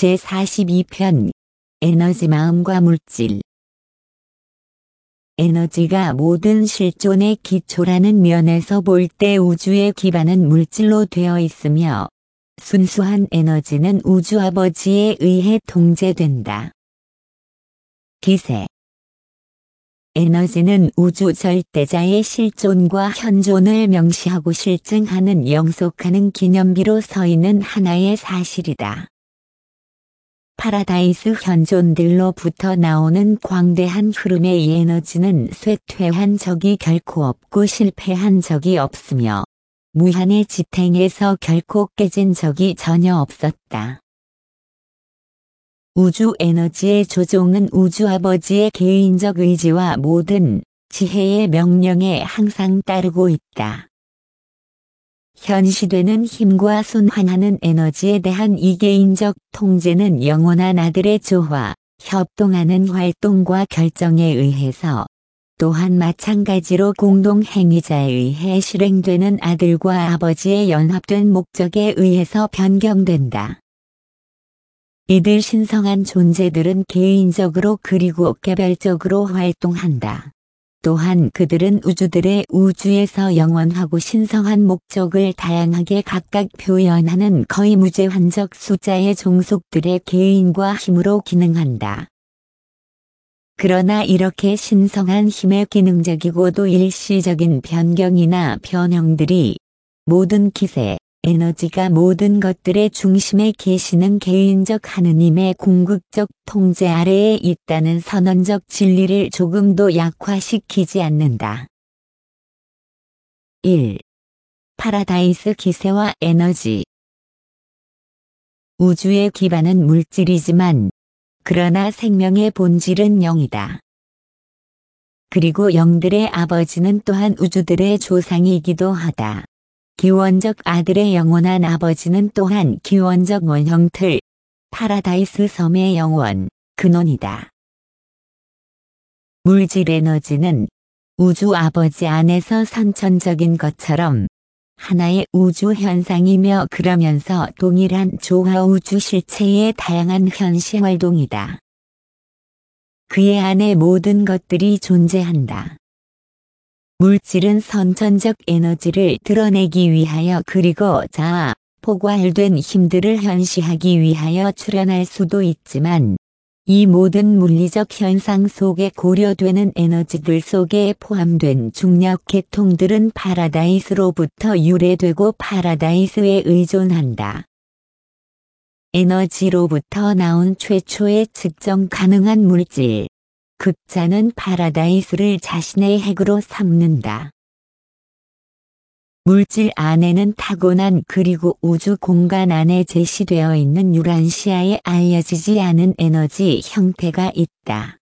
제42편 에너지 마음과 물질. 에너지가 모든 실존의 기초라는 면에서 볼 때 우주의 기반은 물질로 되어 있으며 순수한 에너지는 우주 아버지에 의해 통제된다. 기세. 에너지는 우주 절대자의 실존과 현존을 명시하고 실증하는 영속하는 기념비로 서 있는 하나의 사실이다. 파라다이스 현존들로부터 나오는 광대한 흐름의 에너지는 쇠퇴한 적이 결코 없고 실패한 적이 없으며 무한의 지탱에서 결코 깨진 적이 전혀 없었다. 우주 에너지의 조종은 우주 아버지의 개인적 의지와 모든 지혜의 명령에 항상 따르고 있다. 현시되는 힘과 순환하는 에너지에 대한 이개인적 통제는 영원한 아들의 조화, 협동하는 활동과 결정에 의해서 또한 마찬가지로 공동행위자에 의해 실행되는 아들과 아버지의 연합된 목적에 의해서 변경된다. 이들 신성한 존재들은 개인적으로 그리고 개별적으로 활동한다. 또한 그들은 우주들의 우주에서 영원하고 신성한 목적을 다양하게 각각 표현하는 거의 무제한적 숫자의 종속들의 개인과 힘으로 기능한다. 그러나 이렇게 신성한 힘의 기능적이고도 일시적인 변경이나 변형들이 모든 기세, 에너지가 모든 것들의 중심에 계시는 개인적 하느님의 궁극적 통제 아래에 있다는 선언적 진리를 조금도 약화시키지 않는다. 1. 파라다이스 기세와 에너지. 우주의 기반은 물질이지만 그러나 생명의 본질은 영이다. 그리고 영들의 아버지는 또한 우주들의 조상이기도 하다. 기원적 아들의 영원한 아버지는 또한 기원적 원형틀, 파라다이스 섬의 영원, 근원이다. 물질 에너지는 우주 아버지 안에서 선천적인 것처럼 하나의 우주 현상이며 그러면서 동일한 조화 우주 실체의 다양한 현시 활동이다. 그의 안에 모든 것들이 존재한다. 물질은 선천적 에너지를 드러내기 위하여 그리고 자아, 포괄된 힘들을 현시하기 위하여 출현할 수도 있지만 이 모든 물리적 현상 속에 고려되는 에너지들 속에 포함된 중력 계통들은 파라다이스로부터 유래되고 파라다이스에 의존한다. 에너지로부터 나온 최초의 측정 가능한 물질. 극자는 파라다이스를 자신의 핵으로 삼는다. 물질 안에는 타고난 그리고 우주 공간 안에 제시되어 있는 유란시아에 알려지지 않은 에너지 형태가 있다.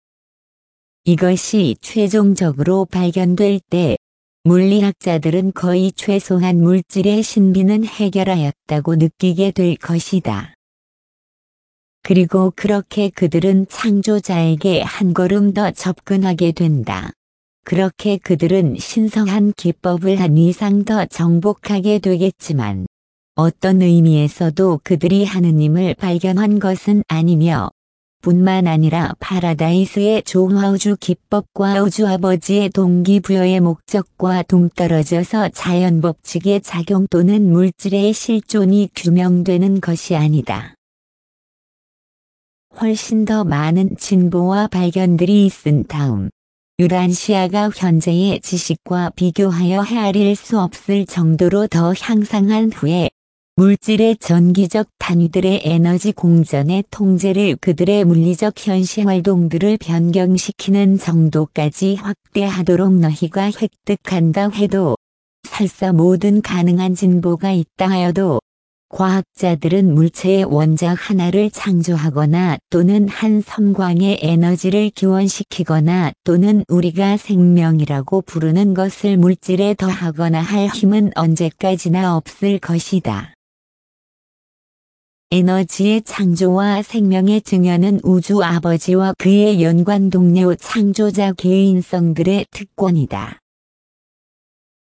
이것이 최종적으로 발견될 때 물리학자들은 거의 최소한 물질의 신비는 해결하였다고 느끼게 될 것이다. 그리고 그렇게 그들은 창조자에게 한 걸음 더 접근하게 된다. 그렇게 그들은 신성한 기법을 한 이상 더 정복하게 되겠지만 어떤 의미에서도 그들이 하느님을 발견한 것은 아니며 뿐만 아니라 파라다이스의 조화우주 기법과 우주 아버지의 동기부여의 목적과 동떨어져서 자연법칙의 작용 또는 물질의 실존이 규명되는 것이 아니다. 훨씬 더 많은 진보와 발견들이 있은 다음 유란시아가 현재의 지식과 비교하여 헤아릴 수 없을 정도로 더 향상한 후에 물질의 전기적 단위들의 에너지 공전의 통제를 그들의 물리적 현시 활동들을 변경시키는 정도까지 확대하도록 너희가 획득한다 해도 설사 모든 가능한 진보가 있다 하여도 과학자들은 물체의 원자 하나를 창조하거나 또는 한 섬광의 에너지를 기원시키거나 또는 우리가 생명이라고 부르는 것을 물질에 더하거나 할 힘은 언제까지나 없을 것이다. 에너지의 창조와 생명의 증여는 우주 아버지와 그의 연관 동료 창조자 개인성들의 특권이다.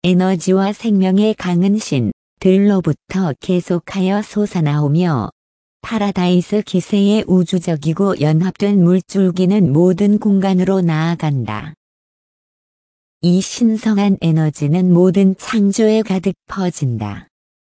에너지와 생명의 강은 신, 들로부터 계속하여 솟아나오며 파라다이스 기세의 우주적이고 연합된 물줄기는 모든 공간으로 나아간다. 이 신성한 에너지는 모든 창조에 가득 퍼진다.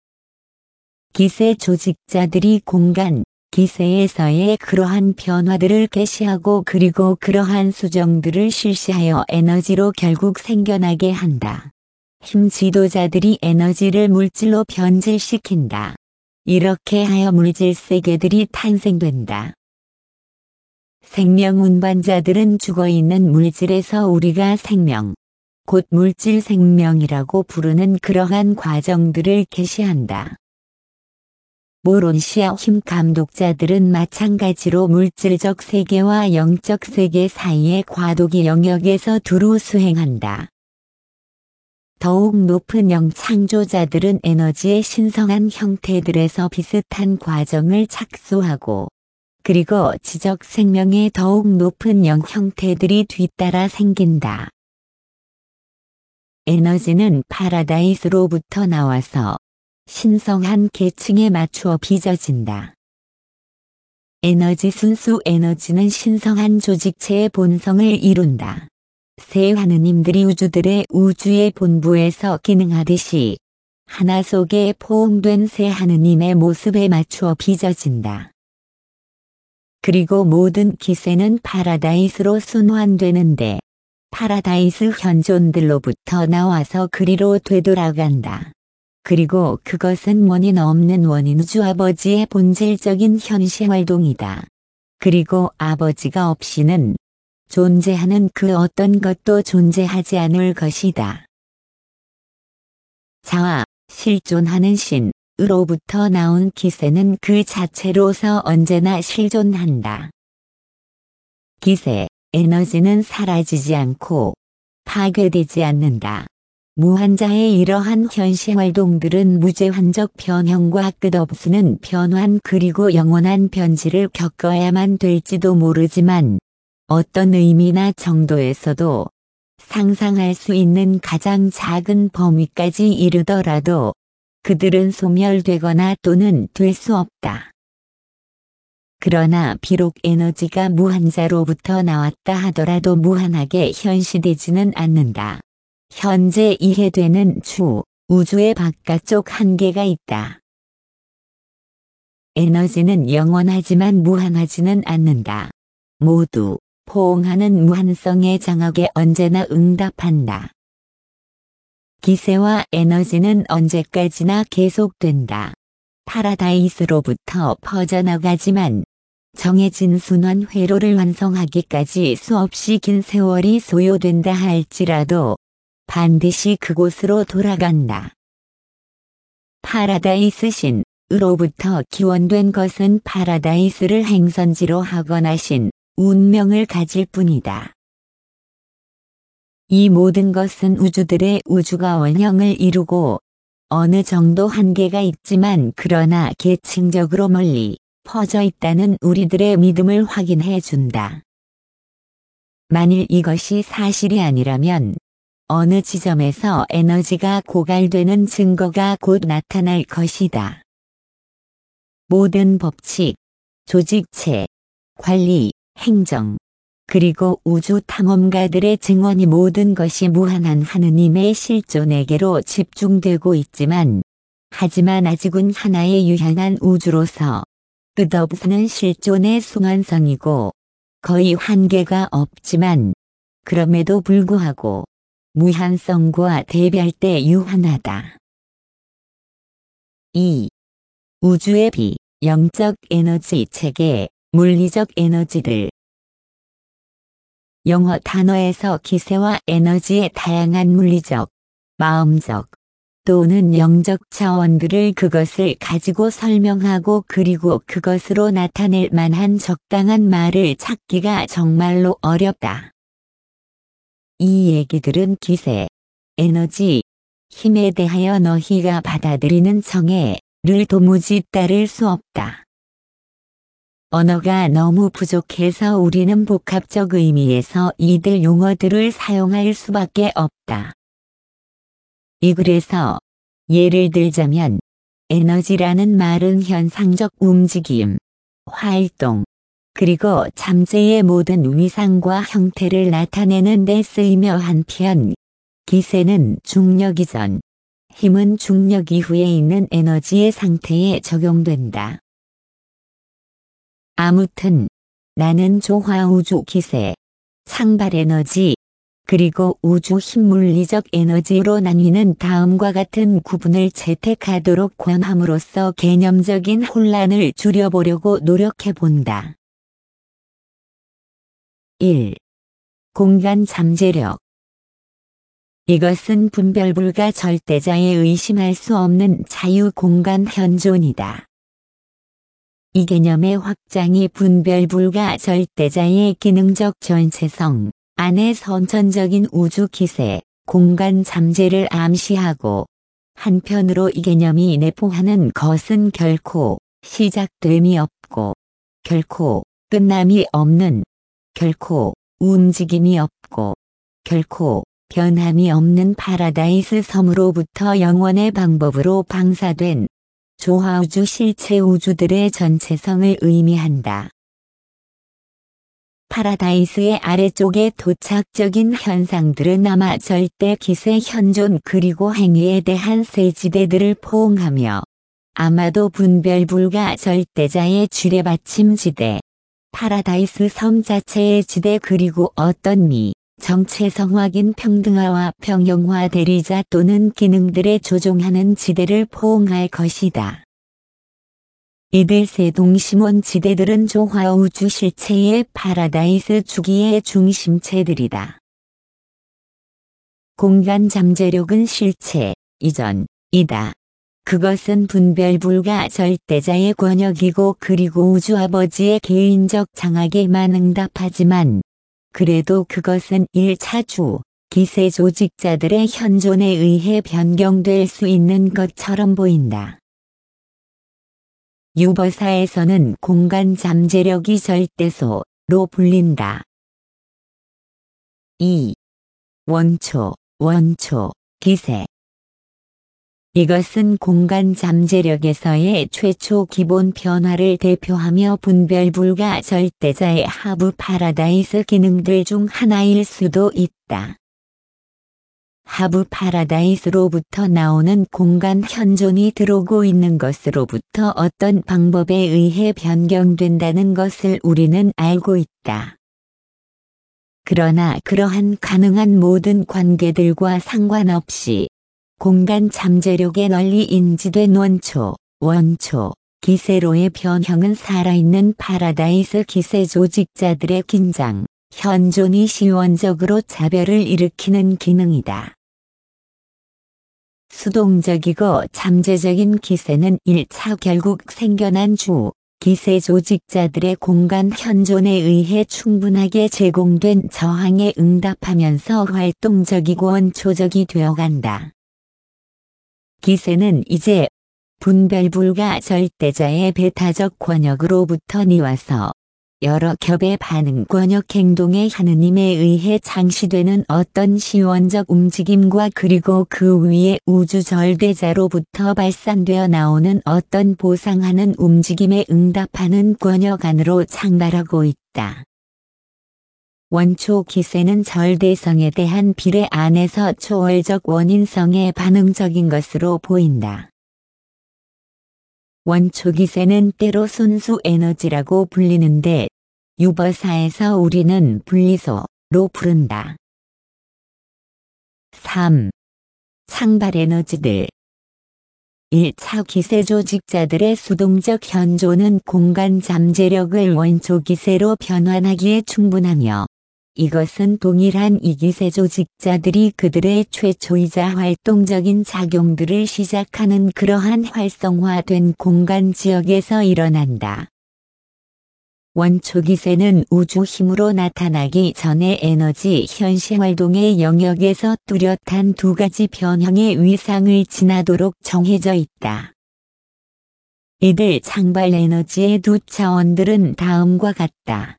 기세 조직자들이 공간, 기세에서의 그러한 변화들을 계시하고 그리고 그러한 수정들을 실시하여 에너지로 결국 생겨나게 한다. 힘 지도자들이 에너지를 물질로 변질시킨다. 이렇게 하여 물질 세계들이 탄생된다. 생명 운반자들은 죽어있는 물질에서 우리가 생명, 곧 물질 생명이라고 부르는 그러한 과정들을 계시한다. 모론시아 힘 감독자들은 마찬가지로 물질적 세계와 영적 세계 사이의 과도기 영역에서 두루 수행한다. 더욱 높은 영창조자들은 에너지의 신성한 형태들에서 비슷한 과정을 착수하고 그리고 지적 생명의 더욱 높은 영 형태들이 뒤따라 생긴다. 에너지는 파라다이스로부터 나와서 신성한 계층에 맞추어 빚어진다. 에너지 순수 에너지는 신성한 조직체의 본성을 이룬다. 새 하느님들이 우주들의 우주의 본부에서 기능하듯이 하나 속에 포옹된 새 하느님의 모습에 맞추어 빚어진다. 그리고 모든 기세는 파라다이스로 순환되는데 파라다이스 현존들로부터 나와서 그리로 되돌아간다. 그리고 그것은 원인 없는 원인 우주 아버지의 본질적인 현시활동이다. 그리고 아버지가 없이는 존재하는 그 어떤 것도 존재하지 않을 것이다. 자아, 실존하는 신으로부터 나온 기세는 그 자체로서 언제나 실존한다. 기세, 에너지는 사라지지 않고 파괴되지 않는다. 무한자의 이러한 현시활동들은 무제한적 변형과 끝없는 변환 그리고 영원한 변질을 겪어야만 될지도 모르지만 어떤 의미나 정도에서도 상상할 수 있는 가장 작은 범위까지 이르더라도 그들은 소멸되거나 또는 될 수 없다. 그러나 비록 에너지가 무한자로부터 나왔다 하더라도 무한하게 현시되지는 않는다. 현재 이해되는 우주의 바깥쪽 한계가 있다. 에너지는 영원하지만 무한하지는 않는다. 모두 포옹하는 무한성의 장악에 언제나 응답한다. 기세와 에너지는 언제까지나 계속된다. 파라다이스로부터 퍼져나가지만 정해진 순환 회로를 완성하기까지 수없이 긴 세월이 소요된다 할지라도 반드시 그곳으로 돌아간다. 파라다이스 신으로부터 기원된 것은 파라다이스를 행선지로 하거나 운명을 가질 뿐이다. 이 모든 것은 우주들의 우주가 원형을 이루고 어느 정도 한계가 있지만 그러나 계층적으로 멀리 퍼져 있다는 우리들의 믿음을 확인해 준다. 만일 이것이 사실이 아니라면 어느 지점에서 에너지가 고갈되는 증거가 곧 나타날 것이다. 모든 법칙, 조직체, 관리, 행정, 그리고 우주 탐험가들의 증언이 모든 것이 무한한 하느님의 실존에게로 집중되고 있지만 하지만 아직은 하나의 유한한 우주로서 끝없는 실존의 순환성이고 거의 한계가 없지만 그럼에도 불구하고 무한성과 대비할 때 유한하다. 2. 우주의 비영적 에너지 체계, 물리적 에너지들. 영어 단어에서 기세와 에너지의 다양한 물리적, 마음적, 또는 영적 차원들을 그것을 가지고 설명하고 그리고 그것으로 나타낼 만한 적당한 말을 찾기가 정말로 어렵다. 이 얘기들은 기세, 에너지, 힘에 대하여 너희가 받아들이는 정의를 도무지 따를 수 없다. 언어가 너무 부족해서 우리는 복합적 의미에서 이들 용어들을 사용할 수밖에 없다. 이 글에서 예를 들자면 에너지라는 말은 현상적 움직임, 활동, 그리고 잠재의 모든 위상과 형태를 나타내는 데 쓰이며 한편, 기세는 중력 이전, 힘은 중력 이후에 있는 에너지의 상태에 적용된다. 아무튼 나는 조화우주 기세, 상발 에너지, 그리고 우주 힘 물리적 에너지로 나뉘는 다음과 같은 구분을 채택하도록 권함으로써 개념적인 혼란을 줄여보려고 노력해본다. 1. 공간 잠재력. 이것은 분별불가 절대자의 의심할 수 없는 자유공간 현존이다. 이 개념의 확장이 분별불가 절대자의 기능적 전체성 안에 선천적인 우주 기세, 공간 잠재를 암시하고, 한편으로 이 개념이 내포하는 것은 결코 시작됨이 없고, 결코 끝남이 없는, 결코 움직임이 없고, 결코 변함이 없는 파라다이스 섬으로부터 영원의 방법으로 방사된 조화우주 실체 우주들의 전체성을 의미한다. 파라다이스의 아래쪽에 도착적인 현상들은 아마 절대 기세 현존 그리고 행위에 대한 세지대들을 포옹하며 아마도 분별불가 절대자의 지뢰받침지대, 파라다이스 섬 자체의 지대 그리고 어떤 정체성 확인 평등화와 평형화 대리자 또는 기능들에 조종하는 지대를 포옹할 것이다. 이들 세 동심원 지대들은 조화우주 실체의 파라다이스 주기의 중심체들이다. 공간 잠재력은 실체, 이전이다. 그것은 분별불가 절대자의 권역이고 그리고 우주 아버지의 개인적 장악에만 응답하지만 그래도 그것은 1차주, 기세 조직자들의 현존에 의해 변경될 수 있는 것처럼 보인다. 유버사에서는 공간 잠재력이 절대소로 불린다. 2. 원초, 기세. 이것은 공간 잠재력에서의 최초 기본 변화를 대표하며 분별불가 절대자의 하부 파라다이스 기능들 중 하나일 수도 있다. 하부 파라다이스로부터 나오는 공간 현존이 들어오고 있는 것으로부터 어떤 방법에 의해 변경된다는 것을 우리는 알고 있다. 그러나 그러한 가능한 모든 관계들과 상관없이 공간 잠재력에 널리 인지된 원초, 기세로의 변형은 살아있는 파라다이스 기세 조직자들의 긴장, 현존이 시원적으로 자별을 일으키는 기능이다. 수동적이고 잠재적인 기세는 1차 결국 생겨난 기세 조직자들의 공간 현존에 의해 충분하게 제공된 저항에 응답하면서 활동적이고 원초적이 되어간다. 기세는 이제 분별불가 절대자의 배타적 권역으로부터 니와서 여러 겹의 반응 권역 행동의 하느님에 의해 창시되는 어떤 시원적 움직임과 그리고 그 위에 우주 절대자로부터 발산되어 나오는 어떤 보상하는 움직임에 응답하는 권역 안으로 창발하고 있다. 원초 기세는 절대성에 대한 비례 안에서 초월적 원인성에 반응적인 것으로 보인다. 원초 기세는 때로 순수 에너지라고 불리는데 유버사에서 우리는 분리소로 부른다. 3. 상발 에너지들. 1차 기세 조직자들의 수동적 현존은 공간 잠재력을 원초 기세로 변환하기에 충분하며 이것은 동일한 이기세 조직자들이 그들의 최초이자 활동적인 작용들을 시작하는 그러한 활성화된 공간 지역에서 일어난다. 원초 기세는 우주 힘으로 나타나기 전에 에너지 현시활동의 영역에서 뚜렷한 두 가지 변형의 위상을 지나도록 정해져 있다. 이들 상발 에너지의 두 차원들은 다음과 같다.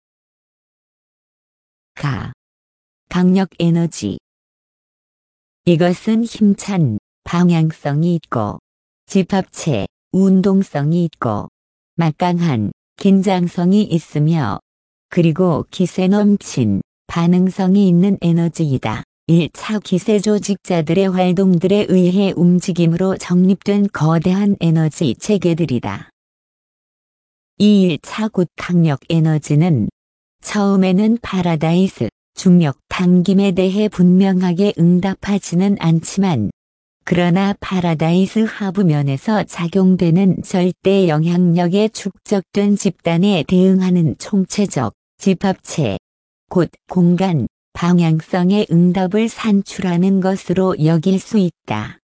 강력 에너지. 이것은 힘찬 방향성이 있고 집합체 운동성이 있고 막강한 긴장성이 있으며 그리고 기세 넘친 반응성이 있는 에너지이다. 1차 기세 조직자들의 활동들에 의해 움직임으로 정립된 거대한 에너지 체계들이다. 이 1차 고강력 에너지는 처음에는 파라다이스, 중력 당김에 대해 분명하게 응답하지는 않지만 그러나 파라다이스 하부면에서 작용되는 절대 영향력에 축적된 집단에 대응하는 총체적 집합체, 곧 공간, 방향성의 응답을 산출하는 것으로 여길 수 있다.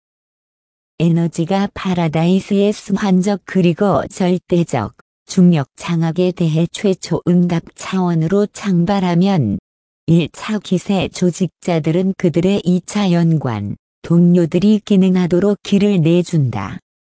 에너지가 파라다이스의 순환적 그리고 절대적 중력 장악에 대해 최초 응답 차원으로 창발하면 1차 기세 조직자들은 그들의 2차 연관, 동료들이 기능하도록 길을 내준다.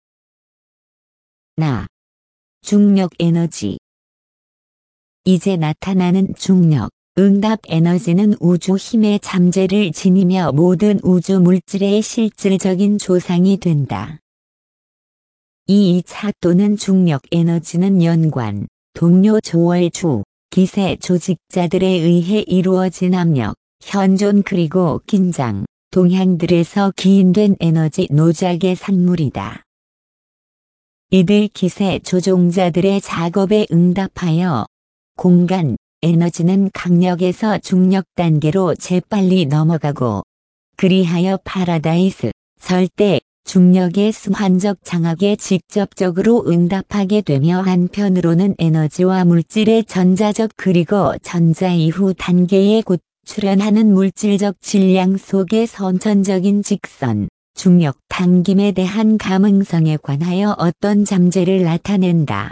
중력 에너지. 이제 나타나는 중력, 응답 에너지는 우주 힘의 잠재를 지니며 모든 우주 물질의 실질적인 조상이 된다. 이 2차 또는 중력 에너지는 연관, 동료 조월주, 기세 조직자들에 의해 이루어진 압력, 현존 그리고 긴장, 동향들에서 기인된 에너지 노작의 산물이다. 이들 기세 조종자들의 작업에 응답하여 공간, 에너지는 강력에서 중력 단계로 재빨리 넘어가고 그리하여 파라다이스, 절대, 중력의 순환적 장악에 직접적으로 응답하게 되며 한편으로는 에너지와 물질의 전자적 그리고 전자 이후 단계에 곧 출현하는 물질적 질량 속의 선천적인 직선, 중력 당김에 대한 감응성에 관하여 어떤 잠재를 나타낸다.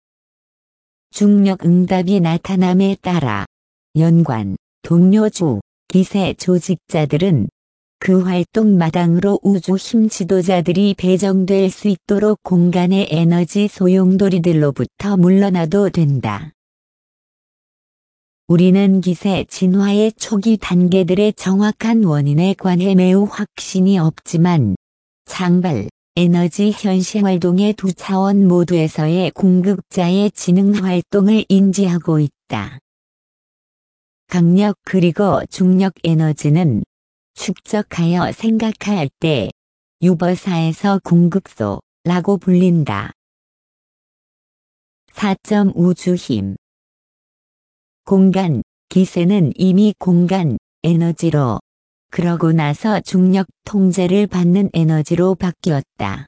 중력 응답이 나타남에 따라 연관, 동료주, 기세 조직자들은 그 활동 마당으로 우주 힘 지도자들이 배정될 수 있도록 공간의 에너지 소용돌이들로부터 물러나도 된다. 우리는 기세 진화의 초기 단계들의 정확한 원인에 관해 매우 확신이 없지만 장발, 에너지 현시활동의 두 차원 모두에서의 공급자의 지능 활동을 인지하고 있다. 강력 그리고 중력 에너지는 축적하여 생각할 때 유버사에서 공급소라고 불린다. 4점 우주힘. 공간, 기세는 이미 공간, 에너지로, 그러고 나서 중력 통제를 받는 에너지로 바뀌었다.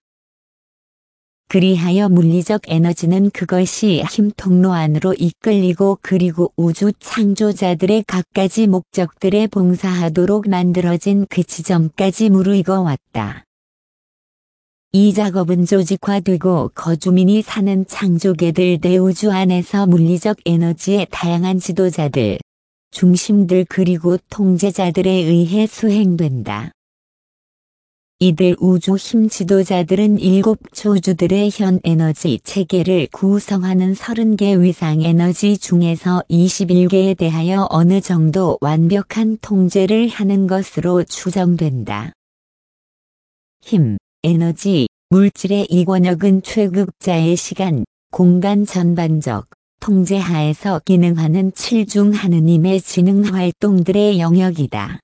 그리하여 물리적 에너지는 그것이 힘 통로 안으로 이끌리고 그리고 우주 창조자들의 갖가지 목적들에 봉사하도록 만들어진 그 지점까지 무르익어 왔다. 이 작업은 조직화되고 거주민이 사는 창조계들 대우주 안에서 물리적 에너지의 다양한 지도자들, 중심들 그리고 통제자들에 의해 수행된다. 이들 우주 힘 지도자들은 7초주들의 현 에너지 체계를 구성하는 30개 위상 에너지 중에서 21개에 대하여 어느 정도 완벽한 통제를 하는 것으로 추정된다. 힘, 에너지, 물질의 이 권역은 최극자의 시간, 공간 전반적 통제하에서 기능하는 7중 하느님의 지능 활동들의 영역이다.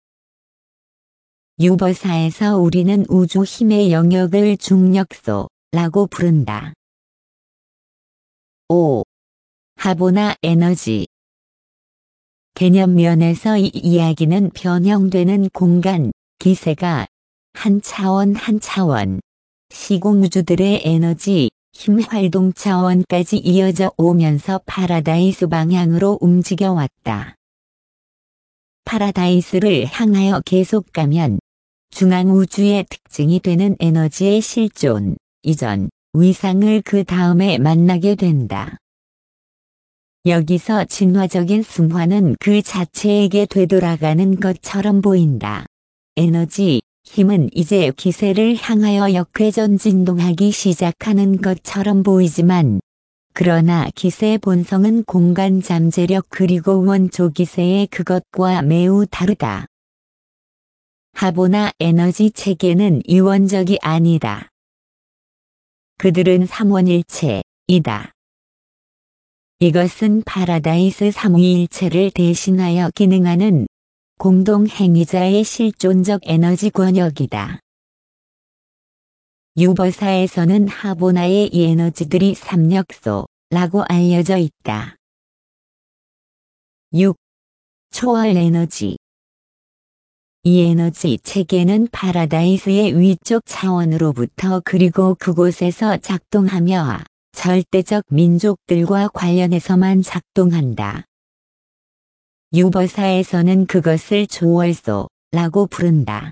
유버사에서 우리는 우주 힘의 영역을 중력소라고 부른다. 5. 하보나 에너지. 개념면에서 이 이야기는 변형되는 공간, 기세가 한 차원 한 차원, 시공우주들의 에너지, 힘 활동 차원까지 이어져 오면서 파라다이스 방향으로 움직여 왔다. 파라다이스를 향하여 계속 가면 중앙우주의 특징이 되는 에너지의 실존, 이전, 위상을 그 다음에 만나게 된다. 여기서 진화적인 승화는 그 자체에게 되돌아가는 것처럼 보인다. 에너지, 힘은 이제 기세를 향하여 역회전 진동하기 시작하는 것처럼 보이지만 그러나 기세의 본성은 공간 잠재력 그리고 원초 기세의 그것과 매우 다르다. 하보나 에너지 체계는 이원적이 아니다. 그들은 삼원일체이다. 이것은 파라다이스 삼위일체를 대신하여 기능하는 공동행위자의 실존적 에너지 권역이다. 유버사에서는 하보나의 이 에너지들이 삼력소라고 알려져 있다. 6. 초월 에너지. 이 에너지 체계는 파라다이스의 위쪽 차원으로부터 그리고 그곳에서 작동하며 절대적 민족들과 관련해서만 작동한다. 유버사에서는 그것을 초월소라고 부른다.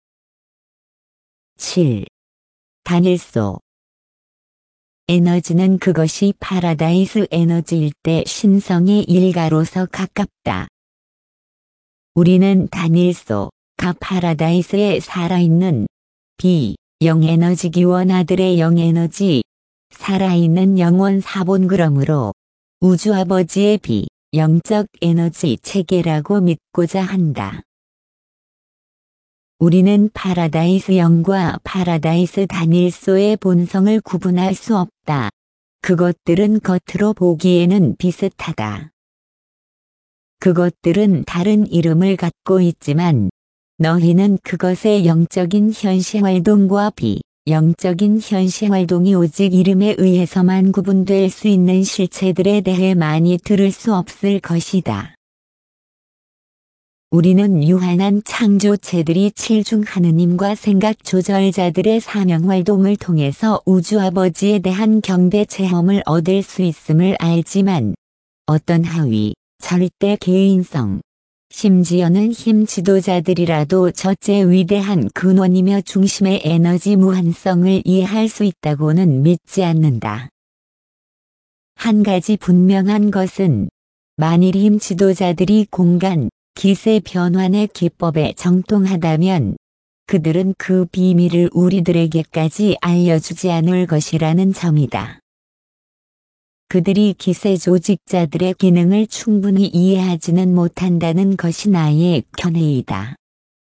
7. 단일소. 에너지는 그것이 파라다이스 에너지일 때 신성의 일가로서 가깝다. 우리는 단일소가 파라다이스에 살아있는 영 에너지 기원아들의 살아있는 영원 사본그러므로 우주아버지의 영적 에너지 체계라고 믿고자 한다. 우리는 파라다이스 영과 파라다이스 단일소의 본성을 구분할 수 없다. 그것들은 겉으로 보기에는 비슷하다. 그것들은 다른 이름을 갖고 있지만 너희는 그것의 영적인 현시활동과 영적인 현시활동이 오직 이름에 의해서만 구분될 수 있는 실체들에 대해 많이 들을 수 없을 것이다. 우리는 유한한 창조체들이 칠중 하느님과 생각 조절자들의 사명활동을 통해서 우주아버지에 대한 경배 체험을 얻을 수 있음을 알지만 어떤 하위, 절대 개인성, 심지어는 힘 지도자들이라도 첫째 위대한 근원이며 중심의 에너지 무한성을 이해할 수 있다고는 믿지 않는다. 한 가지 분명한 것은 만일 힘 지도자들이 공간, 기세 변환의 기법에 정통하다면 그들은 그 비밀을 우리들에게까지 알려주지 않을 것이라는 점이다. 그들이 기세 조직자들의 기능을 충분히 이해하지는 못한다는 것이 나의 견해이다.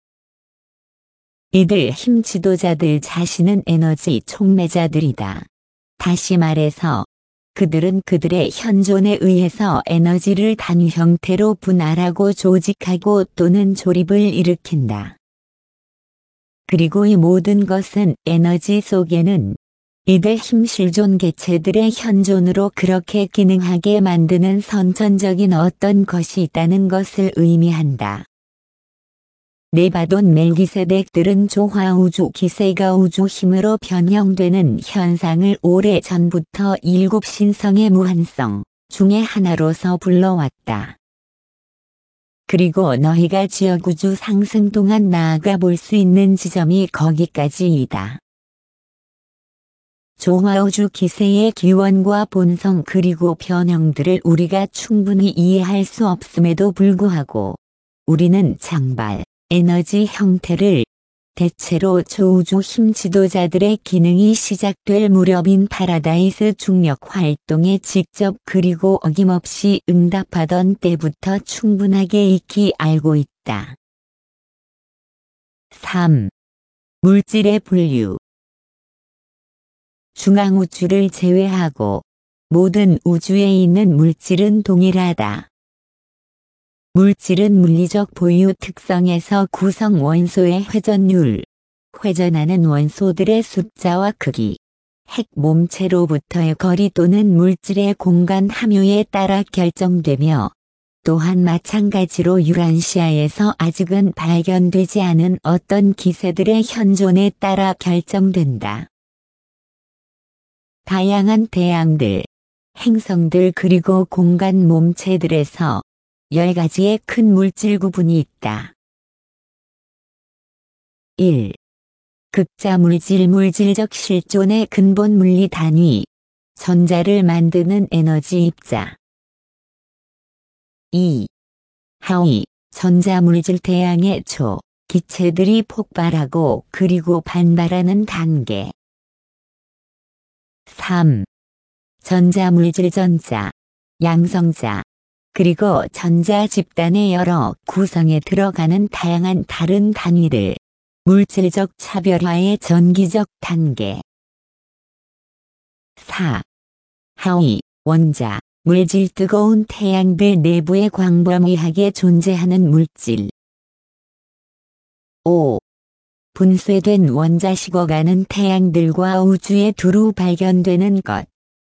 이들 힘 지도자들 자신은 에너지 촉매자들이다. 다시 말해서 그들은 그들의 현존에 의해서 에너지를 단위 형태로 분할하고 조직하고 또는 조립을 일으킨다. 그리고 이 모든 것은 에너지 속에는 이들 힘실존 개체들의 현존으로 그렇게 기능하게 만드는 선천적인 어떤 것이 있다는 것을 의미한다. 네바돈 멜기세덱들은 조화 우주 기세가 우주 힘으로 변형되는 현상을 오래 전부터 일곱 신성의 무한성 중의 하나로서 불러왔다. 그리고 너희가 지역 우주 상승 동안 나아가 볼 수 있는 지점이 거기까지이다. 조화우주 기세의 기원과 본성 그리고 변형들을 우리가 충분히 이해할 수 없음에도 불구하고 우리는 장발, 에너지 형태를 대체로 초우주 힘 지도자들의 기능이 시작될 무렵인 파라다이스 중력 활동에 직접 그리고 어김없이 응답하던 때부터 충분하게 익히 알고 있다. 3. 물질의 분류. 중앙우주를 제외하고 모든 우주에 있는 물질은 동일하다. 물질은 물리적 보유 특성에서 구성 원소의 회전율, 회전하는 원소들의 숫자와 크기, 핵 몸체로부터의 거리 또는 물질의 공간 함유에 따라 결정되며 또한 마찬가지로 유란시아에서 아직은 발견되지 않은 어떤 기세들의 현존에 따라 결정된다. 다양한 태양들, 행성들 그리고 공간 몸체들에서 10가지의 큰 물질 구분이 있다. 1. 극자 물질 물질적 실존의 근본 물리 단위, 전자를 만드는 에너지 입자. 2. 하위, 전자 물질 태양의 초, 기체들이 폭발하고 그리고 반발하는 단계. 3. 전자물질 전자, 양성자, 그리고 전자 집단의 여러 구성에 들어가는 다양한 다른 단위들, 물질적 차별화의 전기적 단계. 4. 하위, 원자, 물질 뜨거운 태양들 내부에 광범위하게 존재하는 물질. 5. 분쇄된 원자식어가는 태양들과 우주에 두루 발견되는 것.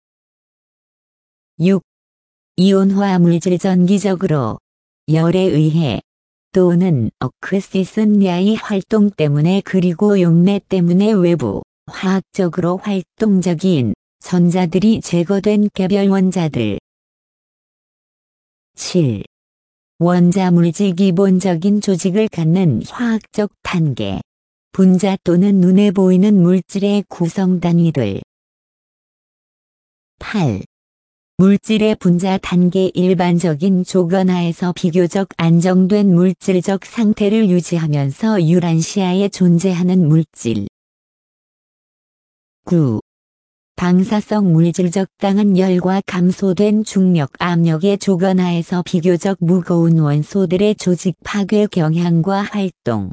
6. 이온화 물질 전기적으로 열에 의해 또는 억크시슨야의 활동 때문에 그리고 용매 때문에 외부 화학적으로 활동적인 전자들이 제거된 개별 원자들. 7. 원자 물질 기본적인 조직을 갖는 화학적 단계. 분자 또는 눈에 보이는 물질의 구성 단위들. 8. 물질의 분자 단계 일반적인 조건 하에서 비교적 안정된 물질적 상태를 유지하면서 유란시아에 존재하는 물질. 9. 방사성 물질 적당한 열과 감소된 중력 압력의 조건 하에서 비교적 무거운 원소들의 조직 파괴 경향과 활동.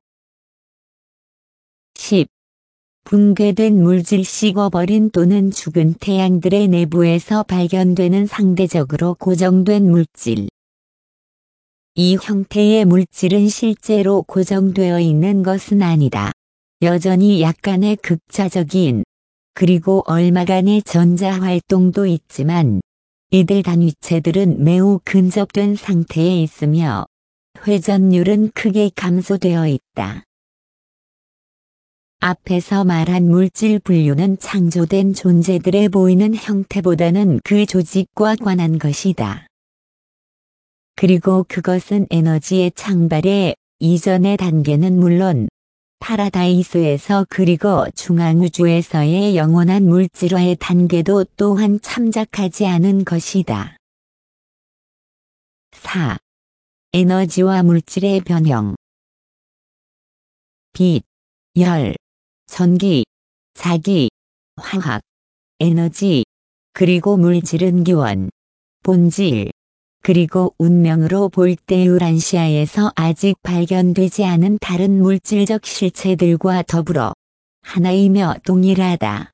10. 붕괴된 물질 식어버린 또는 죽은 태양들의 내부에서 발견되는 상대적으로 고정된 물질. 이 형태의 물질은 실제로 고정되어 있는 것은 아니다. 여전히 약간의 극차적인 그리고 얼마간의 전자 활동도 있지만 이들 단위체들은 매우 근접된 상태에 있으며 회전율은 크게 감소되어 있다. 앞에서 말한 물질 분류는 창조된 존재들의 보이는 형태보다는 그 조직과 관한 것이다. 그리고 그것은 에너지의 창발의 이전의 단계는 물론 파라다이스에서 그리고 중앙우주에서의 영원한 물질화의 단계도 또한 참작하지 않은 것이다. 4. 에너지와 물질의 변형. 빛, 열, 전기, 자기, 화학, 에너지, 그리고 물질은 기원, 본질, 그리고 운명으로 볼 때 유란시아에서 아직 발견되지 않은 다른 물질적 실체들과 더불어 하나이며 동일하다.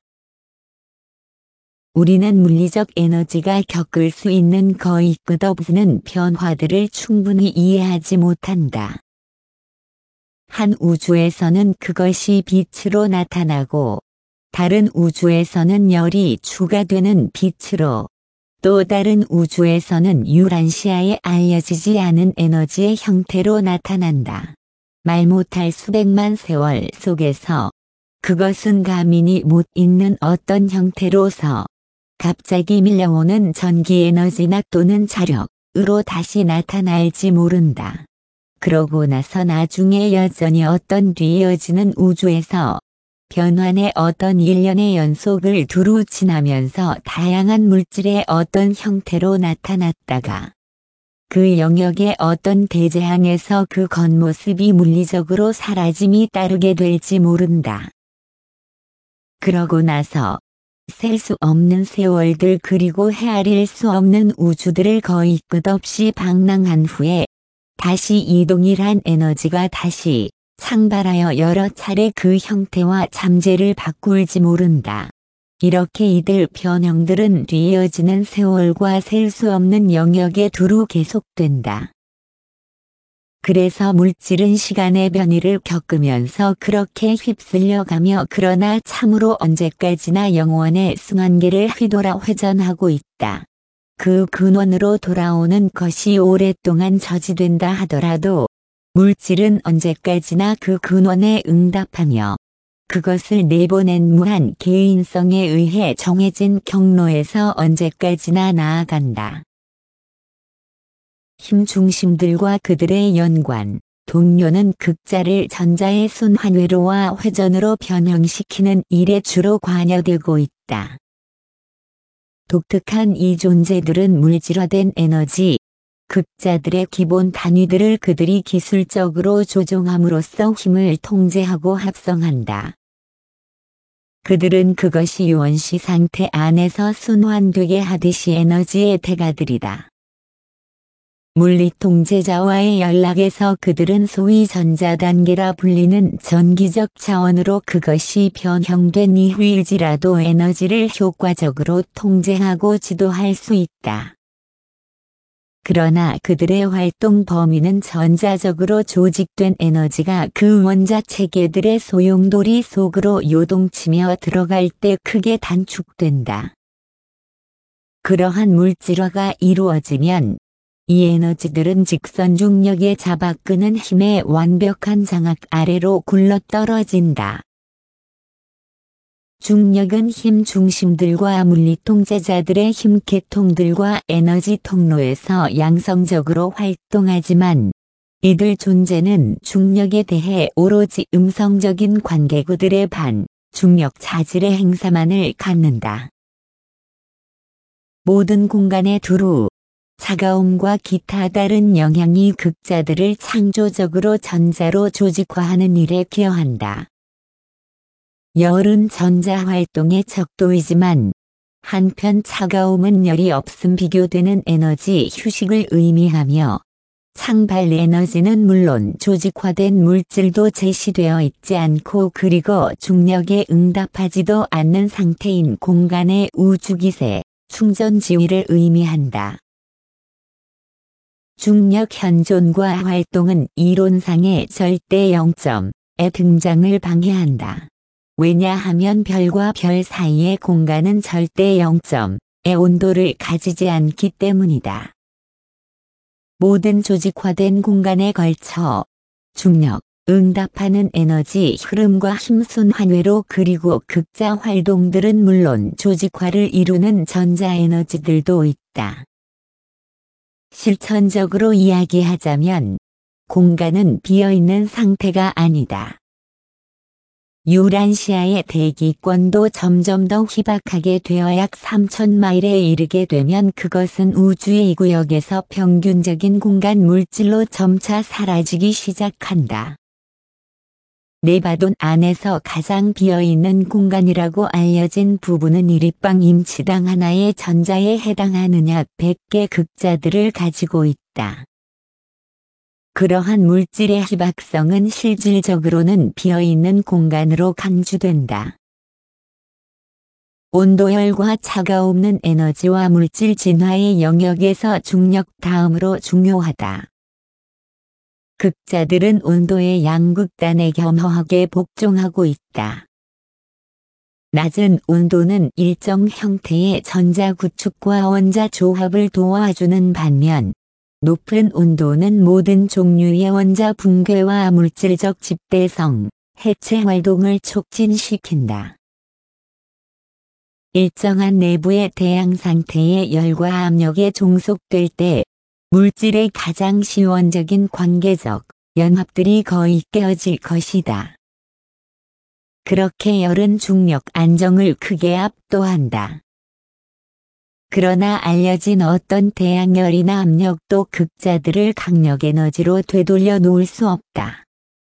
우리는 물리적 에너지가 겪을 수 있는 거의 끝없는 변화들을 충분히 이해하지 못한다. 한 우주에서는 그것이 빛으로 나타나고 다른 우주에서는 열이 추가되는 빛으로 또 다른 우주에서는 유란시아에 알려지지 않은 에너지의 형태로 나타난다. 말 못할 수백만 세월 속에서 그것은 감히 못 잊는 어떤 형태로서 갑자기 밀려오는 전기 에너지나 또는 자력으로 다시 나타날지 모른다. 그러고 나서 나중에 여전히 어떤 뒤이어지는 우주에서 변환의 어떤 일련의 연속을 두루 지나면서 다양한 물질의 어떤 형태로 나타났다가 그 영역의 어떤 대재앙에서 그 겉모습이 물리적으로 사라짐이 따르게 될지 모른다. 그러고 나서 셀 수 없는 세월들 그리고 헤아릴 수 없는 우주들을 거의 끝없이 방랑한 후에 다시 이 동일한 에너지가 다시 창발하여 여러 차례 그 형태와 잠재를 바꿀지 모른다. 이렇게 이들 변형들은 뒤이어지는 세월과 셀 수 없는 영역에 두루 계속된다. 그래서 물질은 시간의 변이를 겪으면서 그렇게 휩쓸려가며 그러나 참으로 언제까지나 영원의 순환계를 휘돌아 회전하고 있다. 그 근원으로 돌아오는 것이 오랫동안 저지된다 하더라도 물질은 언제까지나 그 근원에 응답하며 그것을 내보낸 무한 개인성에 의해 정해진 경로에서 언제까지나 나아간다. 힘 중심들과 그들의 연관, 동료는 극자를 전자의 순환회로와 회전으로 변형시키는 일에 주로 관여되고 있다. 독특한 이 존재들은 물질화된 에너지, 극자들의 기본 단위들을 그들이 기술적으로 조종함으로써 힘을 통제하고 합성한다. 그들은 그것이 유원시 상태 안에서 순환되게 하듯이 에너지의 대가들이다. 물리 통제자와의 연락에서 그들은 소위 전자단계라 불리는 전기적 차원으로 그것이 변형된 이후일지라도 에너지를 효과적으로 통제하고 지도할 수 있다. 그러나 그들의 활동 범위는 전자적으로 조직된 에너지가 그 원자 체계들의 소용돌이 속으로 요동치며 들어갈 때 크게 단축된다. 그러한 물질화가 이루어지면 이 에너지들은 직선 중력의 잡아끄는 힘의 완벽한 장악 아래로 굴러떨어진다. 중력은 힘 중심들과 물리통제자들의 힘 계통들과 에너지 통로에서 양성적으로 활동하지만 이들 존재는 중력에 대해 오로지 음성적인 관계구들의 중력 자질의 행사만을 갖는다. 모든 공간의 두루, 차가움과 기타 다른 영향이 극자들을 창조적으로 전자로 조직화하는 일에 기여한다. 열은 전자 활동의 척도이지만 한편 차가움은 열이 없음 비교되는 에너지 휴식을 의미하며 상발 에너지는 물론 조직화된 물질도 제시되어 있지 않고 그리고 중력에 응답하지도 않는 상태인 공간의 우주기세, 충전지위를 의미한다. 중력 현존과 활동은 이론상의 절대 0점의 등장을 방해한다. 왜냐하면 별과 별 사이의 공간은 절대 0점의 온도를 가지지 않기 때문이다. 모든 조직화된 공간에 걸쳐 중력, 응답하는 에너지 흐름과 힘순환회로 그리고 극자 활동들은 물론 조직화를 이루는 전자 에너지들도 있다. 실천적으로 이야기하자면 공간은 비어있는 상태가 아니다. 유란시아의 대기권도 점점 더 희박하게 되어 약 3,000마일에 이르게 되면 그것은 우주의 구역에서 평균적인 공간 물질로 점차 사라지기 시작한다. 네바돈 안에서 가장 비어있는 공간이라고 알려진 부분은 1立方 인치당 하나의 전자에 해당하는 약 100개 극자들을 가지고 있다. 그러한 물질의 희박성은 실질적으로는 비어있는 공간으로 간주된다. 온도열과 차가움은 에너지와 물질 진화의 영역에서 중력 다음으로 중요하다. 극자들은 온도의 양극단에 겸허하게 복종하고 있다. 낮은 온도는 일정 형태의 전자 구축과 원자 조합을 도와주는 반면 높은 온도는 모든 종류의 원자 붕괴와 물질적 집대성, 해체 활동을 촉진시킨다. 일정한 내부의 대양 상태의 열과 압력에 종속될 때 물질의 가장 시원적인 관계적 연합들이 거의 깨어질 것이다. 그렇게 열은 중력 안정을 크게 압도한다. 그러나 알려진 어떤 대양열이나 압력도 극자들을 강력 에너지로 되돌려 놓을 수 없다.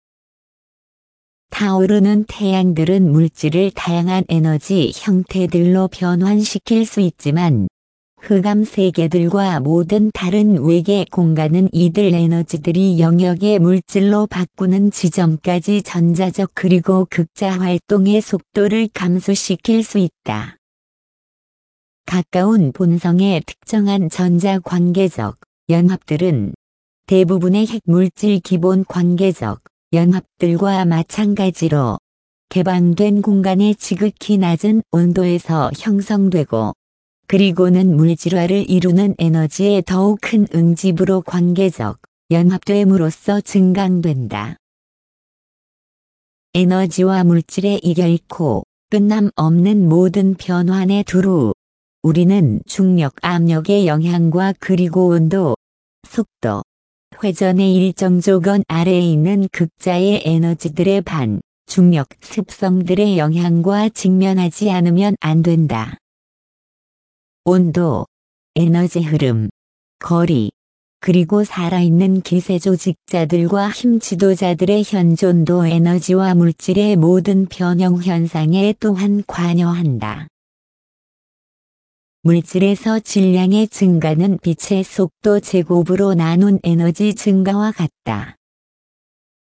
타오르는 태양들은 물질을 다양한 에너지 형태들로 변환시킬 수 있지만 흑암 세계들과 모든 다른 외계 공간은 이들 에너지들이 영역의 물질로 바꾸는 지점까지 전자적 그리고 극자 활동의 속도를 감소시킬 수 있다. 가까운 본성의 특정한 전자 관계적 연합들은 대부분의 핵물질 기본 관계적 연합들과 마찬가지로 개방된 공간의 지극히 낮은 온도에서 형성되고 그리고는 물질화를 이루는 에너지의 더욱 큰 응집으로 관계적 연합됨으로써 증강된다. 에너지와 물질의 이 결코 끝남 없는 모든 변환의 두루 우리는 중력 압력의 영향과 그리고 온도, 속도, 회전의 일정 조건 아래에 있는 극자의 에너지들의 중력 습성들의 영향과 직면하지 않으면 안 된다. 온도, 에너지 흐름, 거리, 그리고 살아있는 기세 조직자들과 힘 지도자들의 현존도 에너지와 물질의 모든 변형 현상에 또한 관여한다. 물질에서 질량의 증가는 빛의 속도 제곱으로 나눈 에너지 증가와 같다.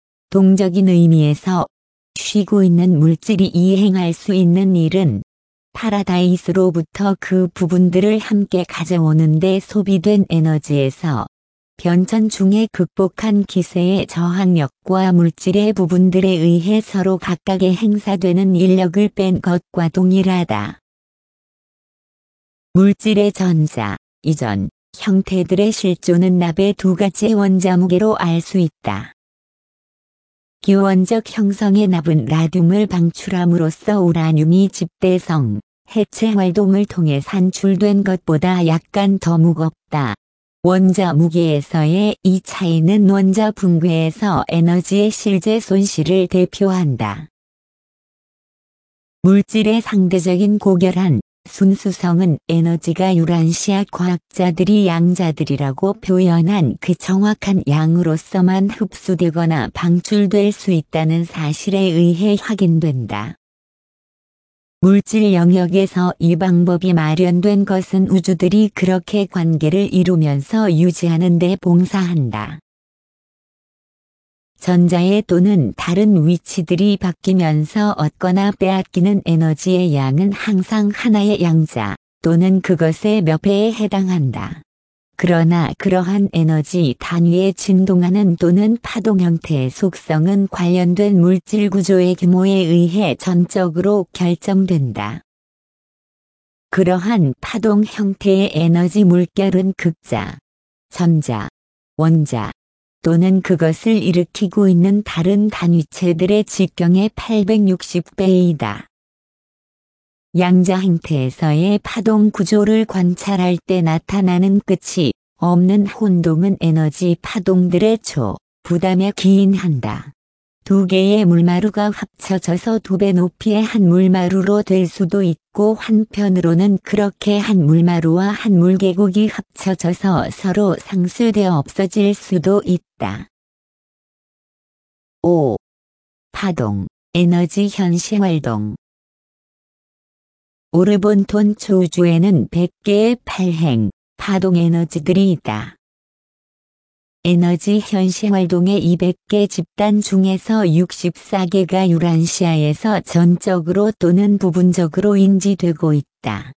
동적인 의미에서 쉬고 있는 물질이 이행할 수 있는 일은 파라다이스로부터 그 부분들을 함께 가져오는데 소비된 에너지에서 변천 중에 극복한 기세의 저항력과 물질의 부분들에 의해 서로 각각의 행사되는 인력을 뺀 것과 동일하다. 물질의 전자, 이전, 형태들의 실존은 납의 두 가지 원자무게로 알 수 있다. 기원적 형성의 납은 라듐을 방출함으로써 우라늄이 집대성, 해체 활동을 통해 산출된 것보다 약간 더 무겁다. 원자 무게에서의 이 차이는 원자 붕괴에서 에너지의 실제 손실을 대표한다. 물질의 상대적인 고결한 순수성은 에너지가 유란시아 과학자들이 양자들이라고 표현한 그 정확한 양으로서만 흡수되거나 방출될 수 있다는 사실에 의해 확인된다. 물질 영역에서 이 방법이 마련된 것은 우주들이 그렇게 관계를 이루면서 유지하는 데 봉사한다. 전자의 또는 다른 위치들이 바뀌면서 얻거나 빼앗기는 에너지의 양은 항상 하나의 양자 또는 그것의 몇 배에 해당한다. 그러나 그러한 에너지 단위의 진동하는 또는 파동 형태의 속성은 관련된 물질 구조의 규모에 의해 전적으로 결정된다. 그러한 파동 형태의 에너지 물결은 극자, 전자, 원자 또는 그것을 일으키고 있는 다른 단위체들의 직경의 860배이다. 양자 형태에서의 파동 구조를 관찰할 때 나타나는 끝이 없는 혼동은 에너지 파동들의 부담에 기인한다. 두 개의 물마루가 합쳐져서 두 배 높이의 한 물마루로 될 수도 있고 한편으로는 그렇게 한 물마루와 한 물계곡이 합쳐져서 서로 상쇄되어 없어질 수도 있다. 5. 파동, 에너지 현시활동. 오르본톤 초우주에는 100개의 발행, 파동 에너지들이 있다. 에너지 현시활동의 200개 집단 중에서 64개가 유란시아에서 전적으로 또는 부분적으로 인지되고 있다.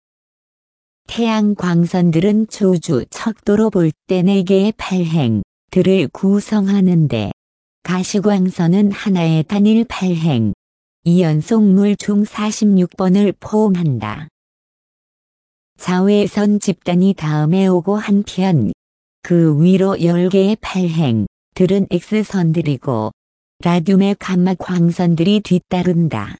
태양 광선들은 초우주 척도로 볼 때 4개의 발행들을 구성하는데 가시광선은 하나의 단일 발행, 2연속물 중 46번을 포함한다. 자외선 집단이 다음에 오고 한편 그 위로 10개의 발행들은 X선들이고 라듐의 감마 광선들이 뒤따른다.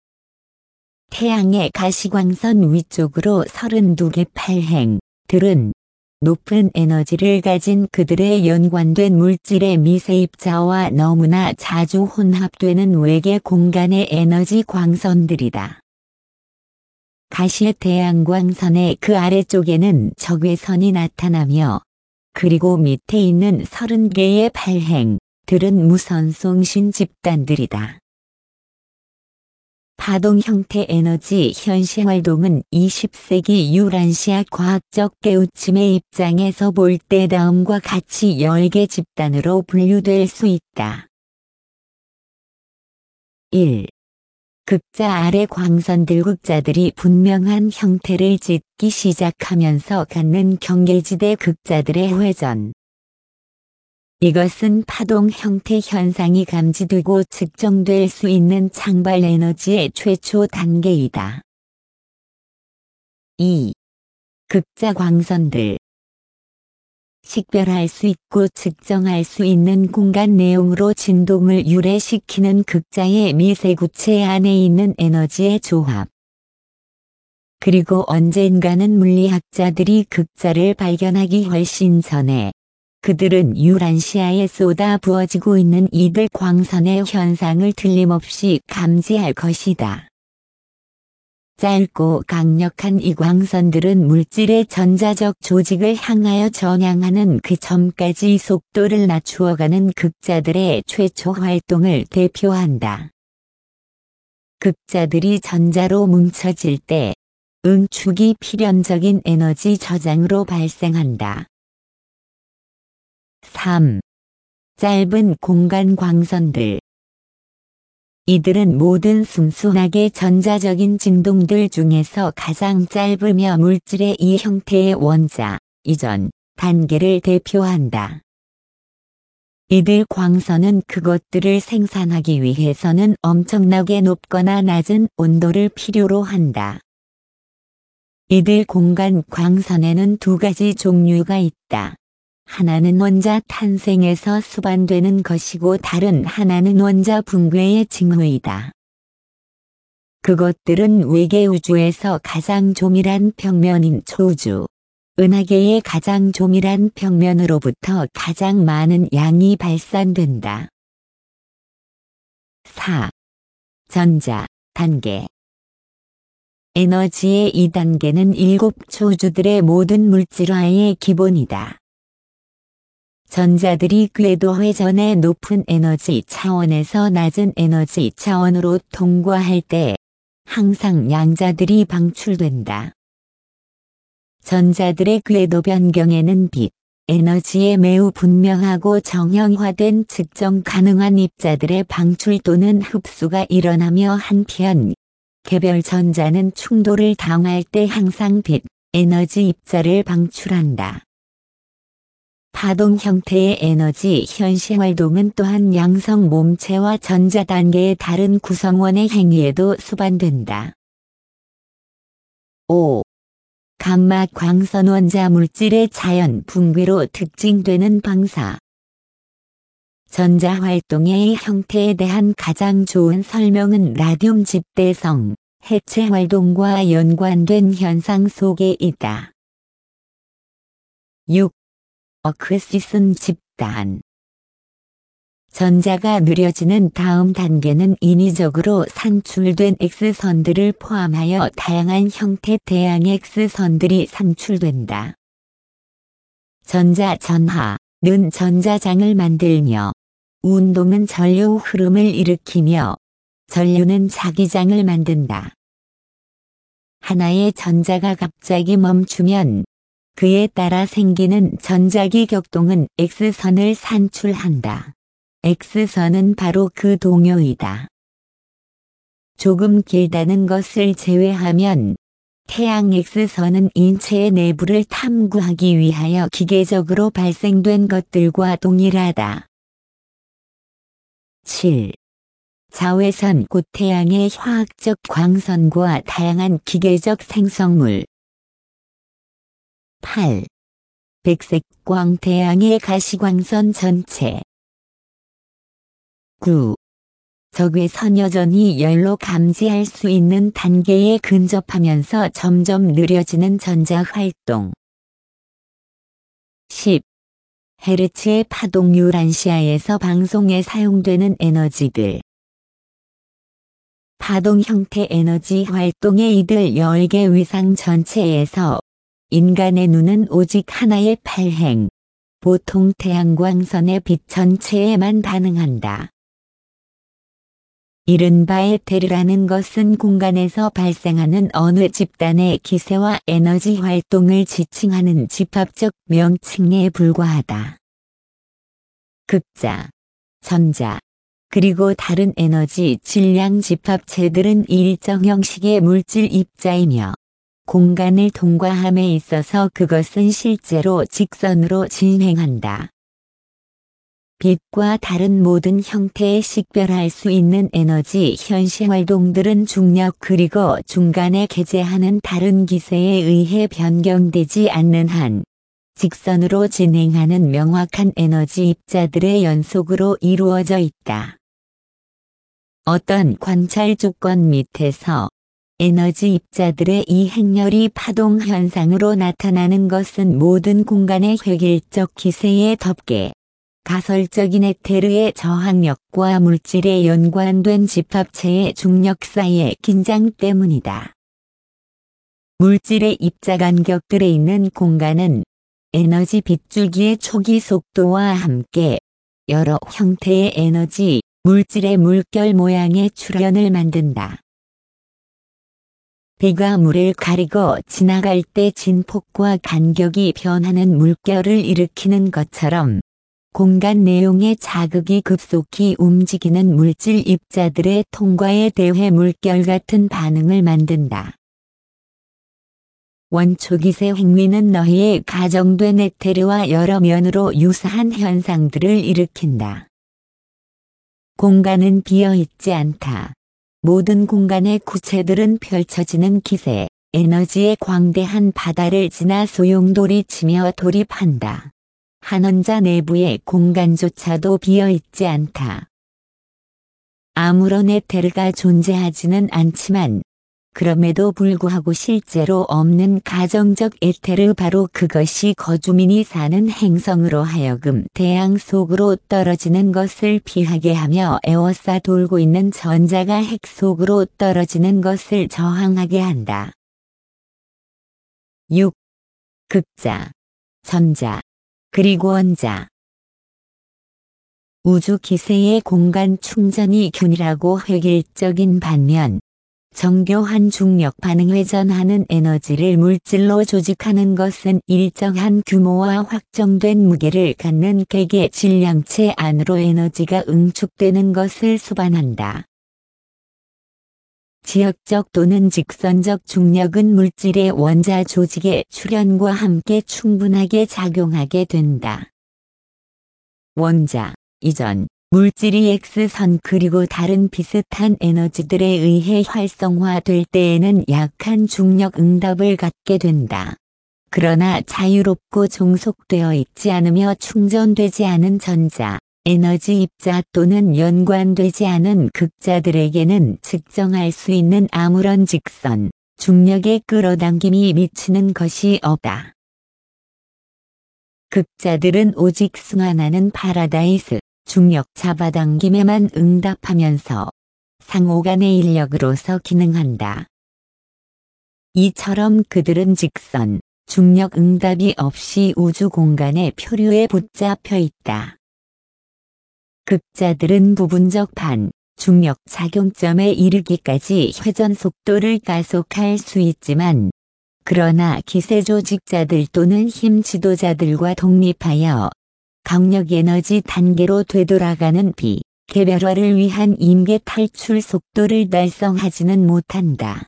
태양의 가시광선 위쪽으로 32개 발행들은 높은 에너지를 가진 그들의 연관된 물질의 미세입자와 너무나 자주 혼합되는 외계 공간의 에너지 광선들이다. 가시의 태양광선의 그 아래쪽에는 적외선이 나타나며 그리고 밑에 있는 30개의 발행들은 무선송신 집단들이다. 파동 형태 에너지 현시활동은 20세기 유란시아 과학적 깨우침의 입장에서 볼 때 다음과 같이 10개 집단으로 분류될 수 있다. 1. 극자 아래 광선들 극자들이 분명한 형태를 짓기 시작하면서 갖는 경계지대 극자들의 회전. 이것은 파동 형태 현상이 감지되고 측정될 수 있는 창발 에너지의 최초 단계이다. 2. 극자 광선들. 식별할 수 있고 측정할 수 있는 공간 내용으로 진동을 유래시키는 극자의 미세구체 안에 있는 에너지의 조합. 그리고 언젠가는 물리학자들이 극자를 발견하기 훨씬 전에 그들은 유란시아에 쏟아 부어지고 있는 이들 광선의 현상을 틀림없이 감지할 것이다. 짧고 강력한 이 광선들은 물질의 전자적 조직을 향하여 전향하는 그 점까지 속도를 낮추어가는 극자들의 최초 활동을 대표한다. 극자들이 전자로 뭉쳐질 때 응축이 필연적인 에너지 저장으로 발생한다. 3. 짧은 공간 광선들. 이들은 모든 순수하게 전자적인 진동들 중에서 가장 짧으며 물질의 이 형태의 원자, 이전, 단계를 대표한다. 이들 광선은 그것들을 생산하기 위해서는 엄청나게 높거나 낮은 온도를 필요로 한다. 이들 공간 광선에는 두 가지 종류가 있다. 하나는 원자 탄생에서 수반되는 것이고 다른 하나는 원자 붕괴의 징후이다. 그것들은 외계 우주에서 가장 조밀한 평면인 초우주, 은하계의 가장 조밀한 평면으로부터 가장 많은 양이 발산된다. 4. 전자, 단계. 에너지의 이 단계는 7초주들의 모든 물질화의 기본이다. 전자들이 궤도 회전의 높은 에너지 차원에서 낮은 에너지 차원으로 통과할 때 항상 양자들이 방출된다. 전자들의 궤도 변경에는 빛, 에너지에 매우 분명하고 정형화된 측정 가능한 입자들의 방출 또는 흡수가 일어나며 한편 개별 전자는 충돌을 당할 때 항상 빛, 에너지 입자를 방출한다. 파동 형태의 에너지 현시활동은 또한 양성 몸체와 전자 단계의 다른 구성원의 행위에도 수반된다. 5. 감마 광선 원자 물질의 자연 붕괴로 특징되는 방사. 전자 활동의 형태에 대한 가장 좋은 설명은 라듐 집대성, 해체 활동과 연관된 현상 속에 있다. 6. 어크시슨 집단. 전자가 느려지는 다음 단계는 인위적으로 산출된 X선들을 포함하여 다양한 형태 대양 X선들이 산출된다. 전자 전하는 전자장을 만들며 운동은 전류 흐름을 일으키며 전류는 자기장을 만든다. 하나의 전자가 갑자기 멈추면 그에 따라 생기는 전자기 격동은 X선을 산출한다. X선은 바로 그 동요이다. 조금 길다는 것을 제외하면 태양 X선은 인체의 내부를 탐구하기 위하여 기계적으로 발생된 것들과 동일하다. 7. 자외선 곧 태양의 화학적 광선과 다양한 기계적 생성물. 8. 백색광 태양의 가시광선 전체. 9. 적외선 여전히 열로 감지할 수 있는 단계에 근접하면서 점점 느려지는 전자 활동. 10. 헤르츠의 파동 유란시아에서 방송에 사용되는 에너지들. 파동 형태 에너지 활동의 이들 10개 위상 전체에서 인간의 눈은 오직 하나의 발행, 보통 태양광선의 빛 전체에만 반응한다. 이른바 에테르라는 것은 공간에서 발생하는 어느 집단의 기세와 에너지 활동을 지칭하는 집합적 명칭에 불과하다. 극자, 전자, 그리고 다른 에너지 질량 집합체들은 일정 형식의 물질 입자이며 공간을 통과함에 있어서 그것은 실제로 직선으로 진행한다. 빛과 다른 모든 형태에 식별할 수 있는 에너지 현시 활동들은 중력 그리고 중간에 개재하는 다른 기세에 의해 변경되지 않는 한 직선으로 진행하는 명확한 에너지 입자들의 연속으로 이루어져 있다. 어떤 관찰 조건 밑에서 에너지 입자들의 이 행렬이 파동 현상으로 나타나는 것은 모든 공간의 획일적 기세에 덮개, 가설적인 에테르의 저항력과 물질에 연관된 집합체의 중력 사이의 긴장 때문이다. 물질의 입자 간격들에 있는 공간은 에너지 빗줄기의 초기 속도와 함께 여러 형태의 에너지, 물질의 물결 모양의 출현을 만든다. 비가 물을 가리고 지나갈 때 진폭과 간격이 변하는 물결을 일으키는 것처럼 공간 내용의 자극이 급속히 움직이는 물질 입자들의 통과에 대해 물결 같은 반응을 만든다. 원초기세 행위는 너희에 가정된 에테르와 여러 면으로 유사한 현상들을 일으킨다. 공간은 비어있지 않다. 모든 공간의 구체들은 펼쳐지는 기세, 에너지의 광대한 바다를 지나 소용돌이 치며 돌입한다. 한 원자 내부의 공간조차도 비어있지 않다. 아무런 에테르가 존재하지는 않지만 그럼에도 불구하고 실제로 없는 가정적 에테르 바로 그것이 거주민이 사는 행성으로 하여금 태양 속으로 떨어지는 것을 피하게 하며 에워싸 돌고 있는 전자가 핵 속으로 떨어지는 것을 저항하게 한다. 6. 극자, 전자, 그리고 원자. 우주 기세의 공간 충전이 균일하고 획일적인 반면 정교한 중력 반응 회전하는 에너지를 물질로 조직하는 것은 일정한 규모와 확정된 무게를 갖는 개개 질량체 안으로 에너지가 응축되는 것을 수반한다. 지역적 또는 직선적 중력은 물질의 원자 조직의 출현과 함께 충분하게 작용하게 된다. 원자, 이전, 물질이 X선 그리고 다른 비슷한 에너지들에 의해 활성화될 때에는 약한 중력 응답을 갖게 된다. 그러나 자유롭고 종속되어 있지 않으며 충전되지 않은 전자, 에너지 입자 또는 연관되지 않은 극자들에게는 측정할 수 있는 아무런 직선, 중력의 끌어당김이 미치는 것이 없다. 극자들은 오직 순환하는 파라다이스, 중력 잡아당김에만 응답하면서 상호 간의 인력으로서 기능한다. 이처럼 그들은 직선, 중력 응답이 없이 우주 공간의 표류에 붙잡혀 있다. 극자들은 부분적 반, 중력 작용점에 이르기까지 회전 속도를 가속할 수 있지만, 그러나 기세 조직자들 또는 힘 지도자들과 독립하여 강력 에너지 단계로 되돌아가는 개별화를 위한 임계 탈출 속도를 달성하지는 못한다.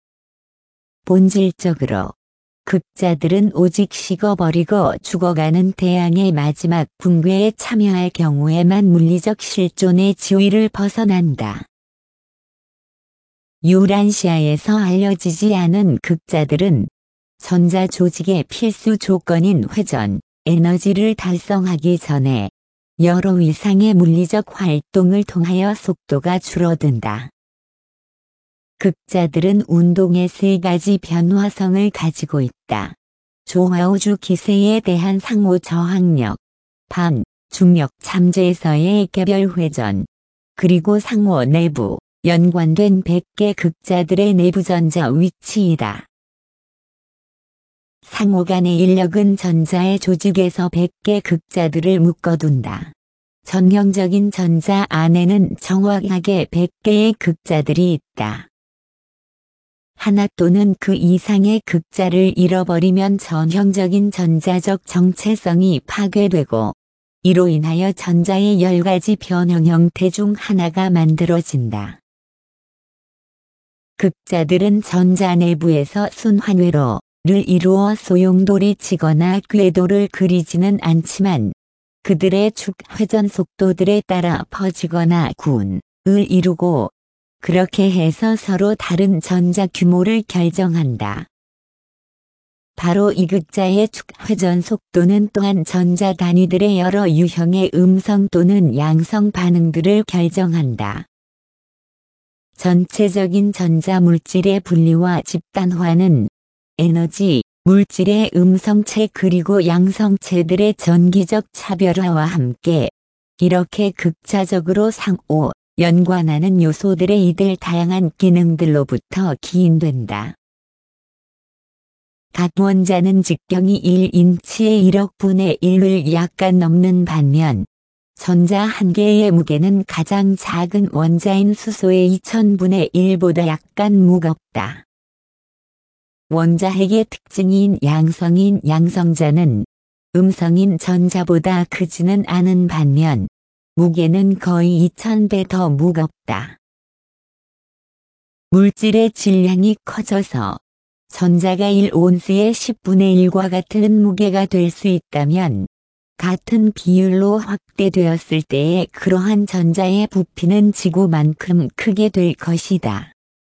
본질적으로 극자들은 오직 식어버리고 죽어가는 태양의 마지막 붕괴에 참여할 경우에만 물리적 실존의 지위를 벗어난다. 유란시아에서 알려지지 않은 극자들은 전자 조직의 필수 조건인 회전, 에너지를 달성하기 전에 여러 위상의 물리적 활동을 통하여 속도가 줄어든다. 극자들은 운동의 세 가지 변화성을 가지고 있다. 조화우주 기세에 대한 상호 저항력, 반, 중력 잠재에서의 개별 회전, 그리고 상호 내부, 연관된 100개 극자들의 내부 전자 위치이다. 상호 간의 인력은 전자의 조직에서 100개 극자들을 묶어둔다. 전형적인 전자 안에는 정확하게 100개의 극자들이 있다. 하나 또는 그 이상의 극자를 잃어버리면 전형적인 전자적 정체성이 파괴되고 이로 인하여 전자의 10가지 변형 형태 중 하나가 만들어진다. 극자들은 전자 내부에서 순환회로를 이루어 소용돌이 치거나 궤도를 그리지는 않지만 그들의 축 회전 속도들에 따라 퍼지거나 군을 이루고 그렇게 해서 서로 다른 전자 규모를 결정한다. 바로 이 극자의 축 회전 속도는 또한 전자 단위들의 여러 유형의 음성 또는 양성 반응들을 결정한다. 전체적인 전자 물질의 분리와 집단화는 에너지, 물질의 음성체 그리고 양성체들의 전기적 차별화와 함께 이렇게 극자적으로 상호, 연관하는 요소들의 이들 다양한 기능들로부터 기인된다. 각 원자는 직경이 1인치의 1억 분의 1을 약간 넘는 반면 전자 한 개의 무게는 가장 작은 원자인 수소의 2000분의 1보다 약간 무겁다. 원자 핵의 특징인 양성인 양성자는 음성인 전자보다 크지는 않은 반면 무게는 거의 2000배 더 무겁다. 물질의 질량이 커져서 전자가 1온스의 10분의 1과 같은 무게가 될 수 있다면 같은 비율로 확대되었을 때의 그러한 전자의 부피는 지구만큼 크게 될 것이다.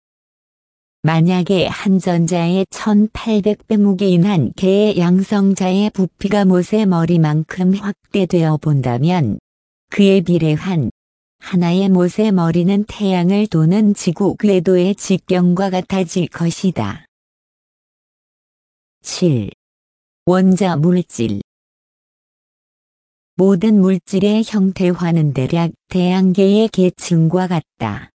만약에 한 전자의 1800배 무게인 한 개의 양성자의 부피가 못의 머리만큼 확대되어 본다면 그에 비례한 하나의 못의 머리는 태양을 도는 지구 궤도의 직경과 같아질 것이다. 7. 원자 물질. 모든 물질의 형태화는 대략 태양계의 계층과 같다.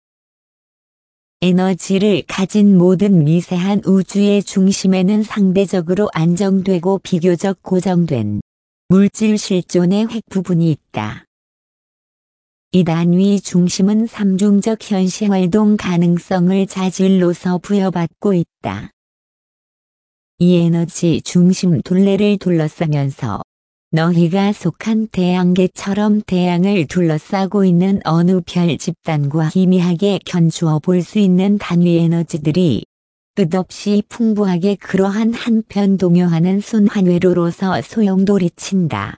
에너지를 가진 모든 미세한 우주의 중심에는 상대적으로 안정되고 비교적 고정된 물질 실존의 핵 부분이 있다. 이 단위 중심은 삼중적 현시활동 가능성을 자질로서 부여받고 있다. 이 에너지 중심 둘레를 둘러싸면서 너희가 속한 태양계처럼 태양을 둘러싸고 있는 어느 별 집단과 희미하게 견주어 볼 수 있는 단위 에너지들이 끝없이 풍부하게 그러한 한편 동요하는 순환회로로서 소용돌이친다.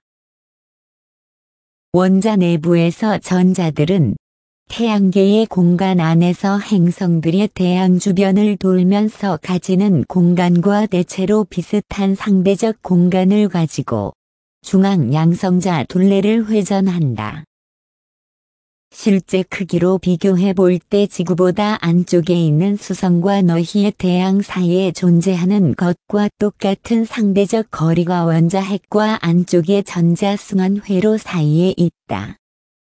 원자 내부에서 전자들은 태양계의 공간 안에서 행성들이 태양 주변을 돌면서 가지는 공간과 대체로 비슷한 상대적 공간을 가지고 중앙 양성자 둘레를 회전한다. 실제 크기로 비교해 볼 때 지구보다 안쪽에 있는 수성과 너희의 태양 사이에 존재하는 것과 똑같은 상대적 거리가 원자 핵과 안쪽의 전자 순환 회로 사이에 있다.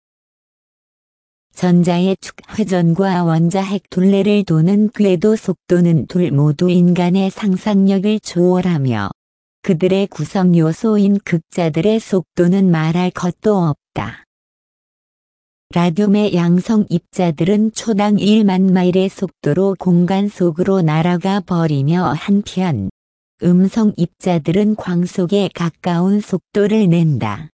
전자의 축 회전과 원자 핵 둘레를 도는 궤도 속도는 둘 모두 인간의 상상력을 초월하며 그들의 구성 요소인 극자들의 속도는 말할 것도 없다. 라듐의 양성 입자들은 초당 1만 마일의 속도로 공간 속으로 날아가 버리며 한편 음성 입자들은 광속에 가까운 속도를 낸다.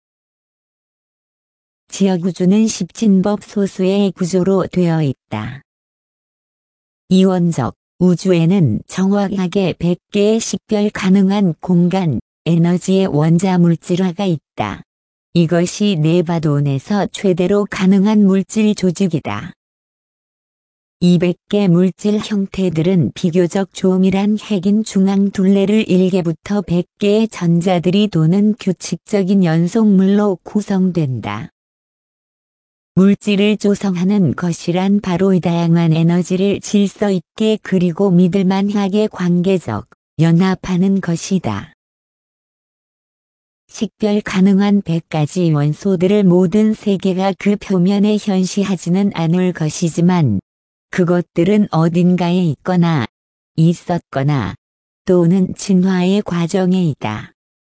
지역우주는 십진법 소수의 구조로 되어 있다. 이원적 우주에는 정확하게 100개의 식별 가능한 공간, 에너지의 원자 물질화가 있다. 이것이 네바돈에서 최대로 가능한 물질 조직이다. 200개 물질 형태들은 비교적 조밀한 핵인 중앙 둘레를 1개부터 100개의 전자들이 도는 규칙적인 연속물로 구성된다. 물질을 조성하는 것이란 바로 이 다양한 에너지를 질서 있게 그리고 믿을만하게 관계적, 연합하는 것이다. 식별 가능한 100가지 원소들을 모든 세계가 그 표면에 현시하지는 않을 것이지만 그것들은 어딘가에 있거나 있었거나 또는 진화의 과정에 있다.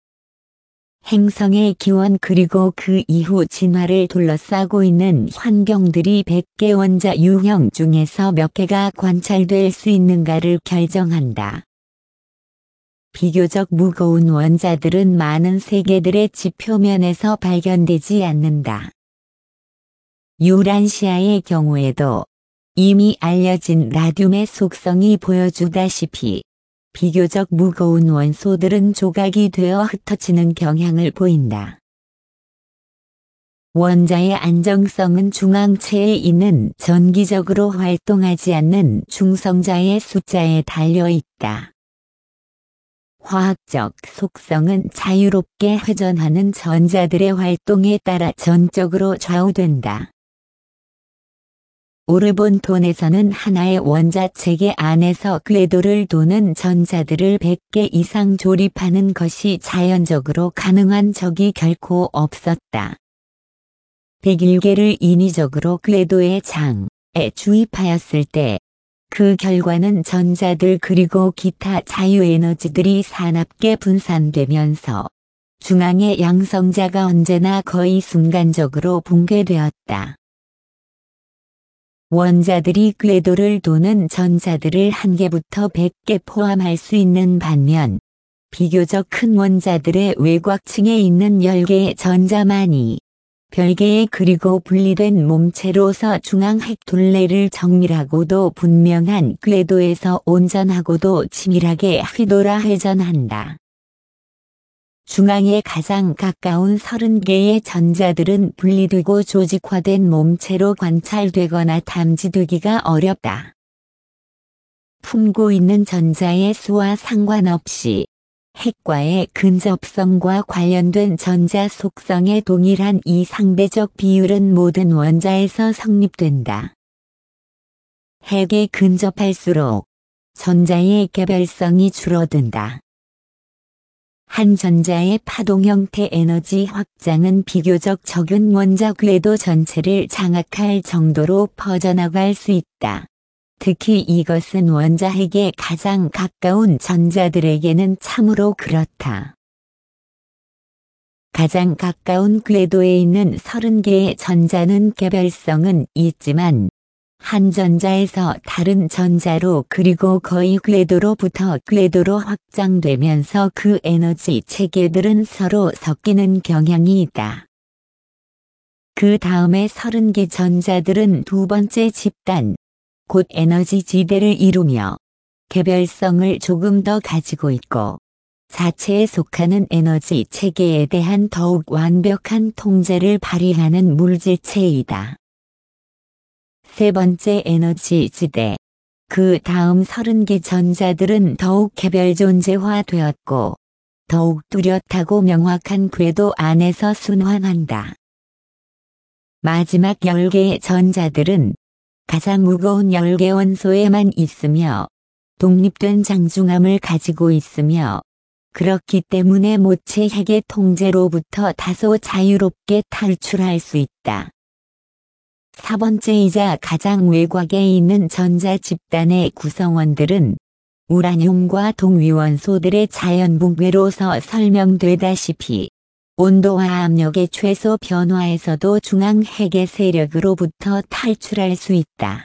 행성의 기원 그리고 그 이후 진화를 둘러싸고 있는 환경들이 100개 원자 유형 중에서 몇 개가 관찰될 수 있는가를 결정한다. 비교적 무거운 원자들은 많은 세계들의 지표면에서 발견되지 않는다. 유란시아의 경우에도 이미 알려진 라듐의 속성이 보여주다시피 비교적 무거운 원소들은 조각이 되어 흩어지는 경향을 보인다. 원자의 안정성은 중앙체에 있는 전기적으로 활동하지 않는 중성자의 숫자에 달려 있다. 화학적 속성은 자유롭게 회전하는 전자들의 활동에 따라 전적으로 좌우된다. 오르본톤에서는 하나의 원자 체계 안에서 궤도를 도는 전자들을 100개 이상 조립하는 것이 자연적으로 가능한 적이 결코 없었다. 101개를 인위적으로 궤도의 장에 주입하였을 때 그 결과는 전자들 그리고 기타 자유에너지들이 사납게 분산되면서 중앙의 양성자가 언제나 거의 순간적으로 붕괴되었다. 원자들이 궤도를 도는 전자들을 1개부터 100개 포함할 수 있는 반면 비교적 큰 원자들의 외곽층에 있는 10개의 전자만이 별개의 그리고 분리된 몸체로서 중앙 핵둘레를 정밀하고도 분명한 궤도에서 온전하고도 치밀하게 휘돌아 회전한다. 중앙에 가장 가까운 30개의 전자들은 분리되고 조직화된 몸체로 관찰되거나 탐지되기가 어렵다. 품고 있는 전자의 수와 상관없이 핵과의 근접성과 관련된 전자 속성의 동일한 이 상대적 비율은 모든 원자에서 성립된다. 핵에 근접할수록 전자의 개별성이 줄어든다. 한 전자의 파동 형태 에너지 확장은 비교적 적은 원자 궤도 전체를 장악할 정도로 퍼져나갈 수 있다. 특히 이것은 원자 핵에 가장 가까운 전자들에게는 참으로 그렇다. 가장 가까운 궤도에 있는 30개의 전자는 개별성은 있지만 한 전자에서 다른 전자로 그리고 거의 궤도로부터 궤도로 확장되면서 그 에너지 체계들은 서로 섞이는 경향이 있다. 그 다음에 30개 전자들은 두 번째 집단, 곧 에너지 지대를 이루며 개별성을 조금 더 가지고 있고 자체에 속하는 에너지 체계에 대한 더욱 완벽한 통제를 발휘하는 물질체이다. 세 번째 에너지 지대, 그 다음 30개 전자들은 더욱 개별 존재화되었고 더욱 뚜렷하고 명확한 궤도 안에서 순환한다. 마지막 10개의 전자들은 가장 무거운 10개 원소에만 있으며 독립된 장중함을 가지고 있으며 그렇기 때문에 모체 핵의 통제로부터 다소 자유롭게 탈출할 수 있다. 4번째이자 가장 외곽에 있는 전자 집단의 구성원들은 우라늄과 동위원소들의 자연 붕괴로서 설명되다시피 온도와 압력의 최소 변화에서도 중앙 핵의 세력으로부터 탈출할 수 있다.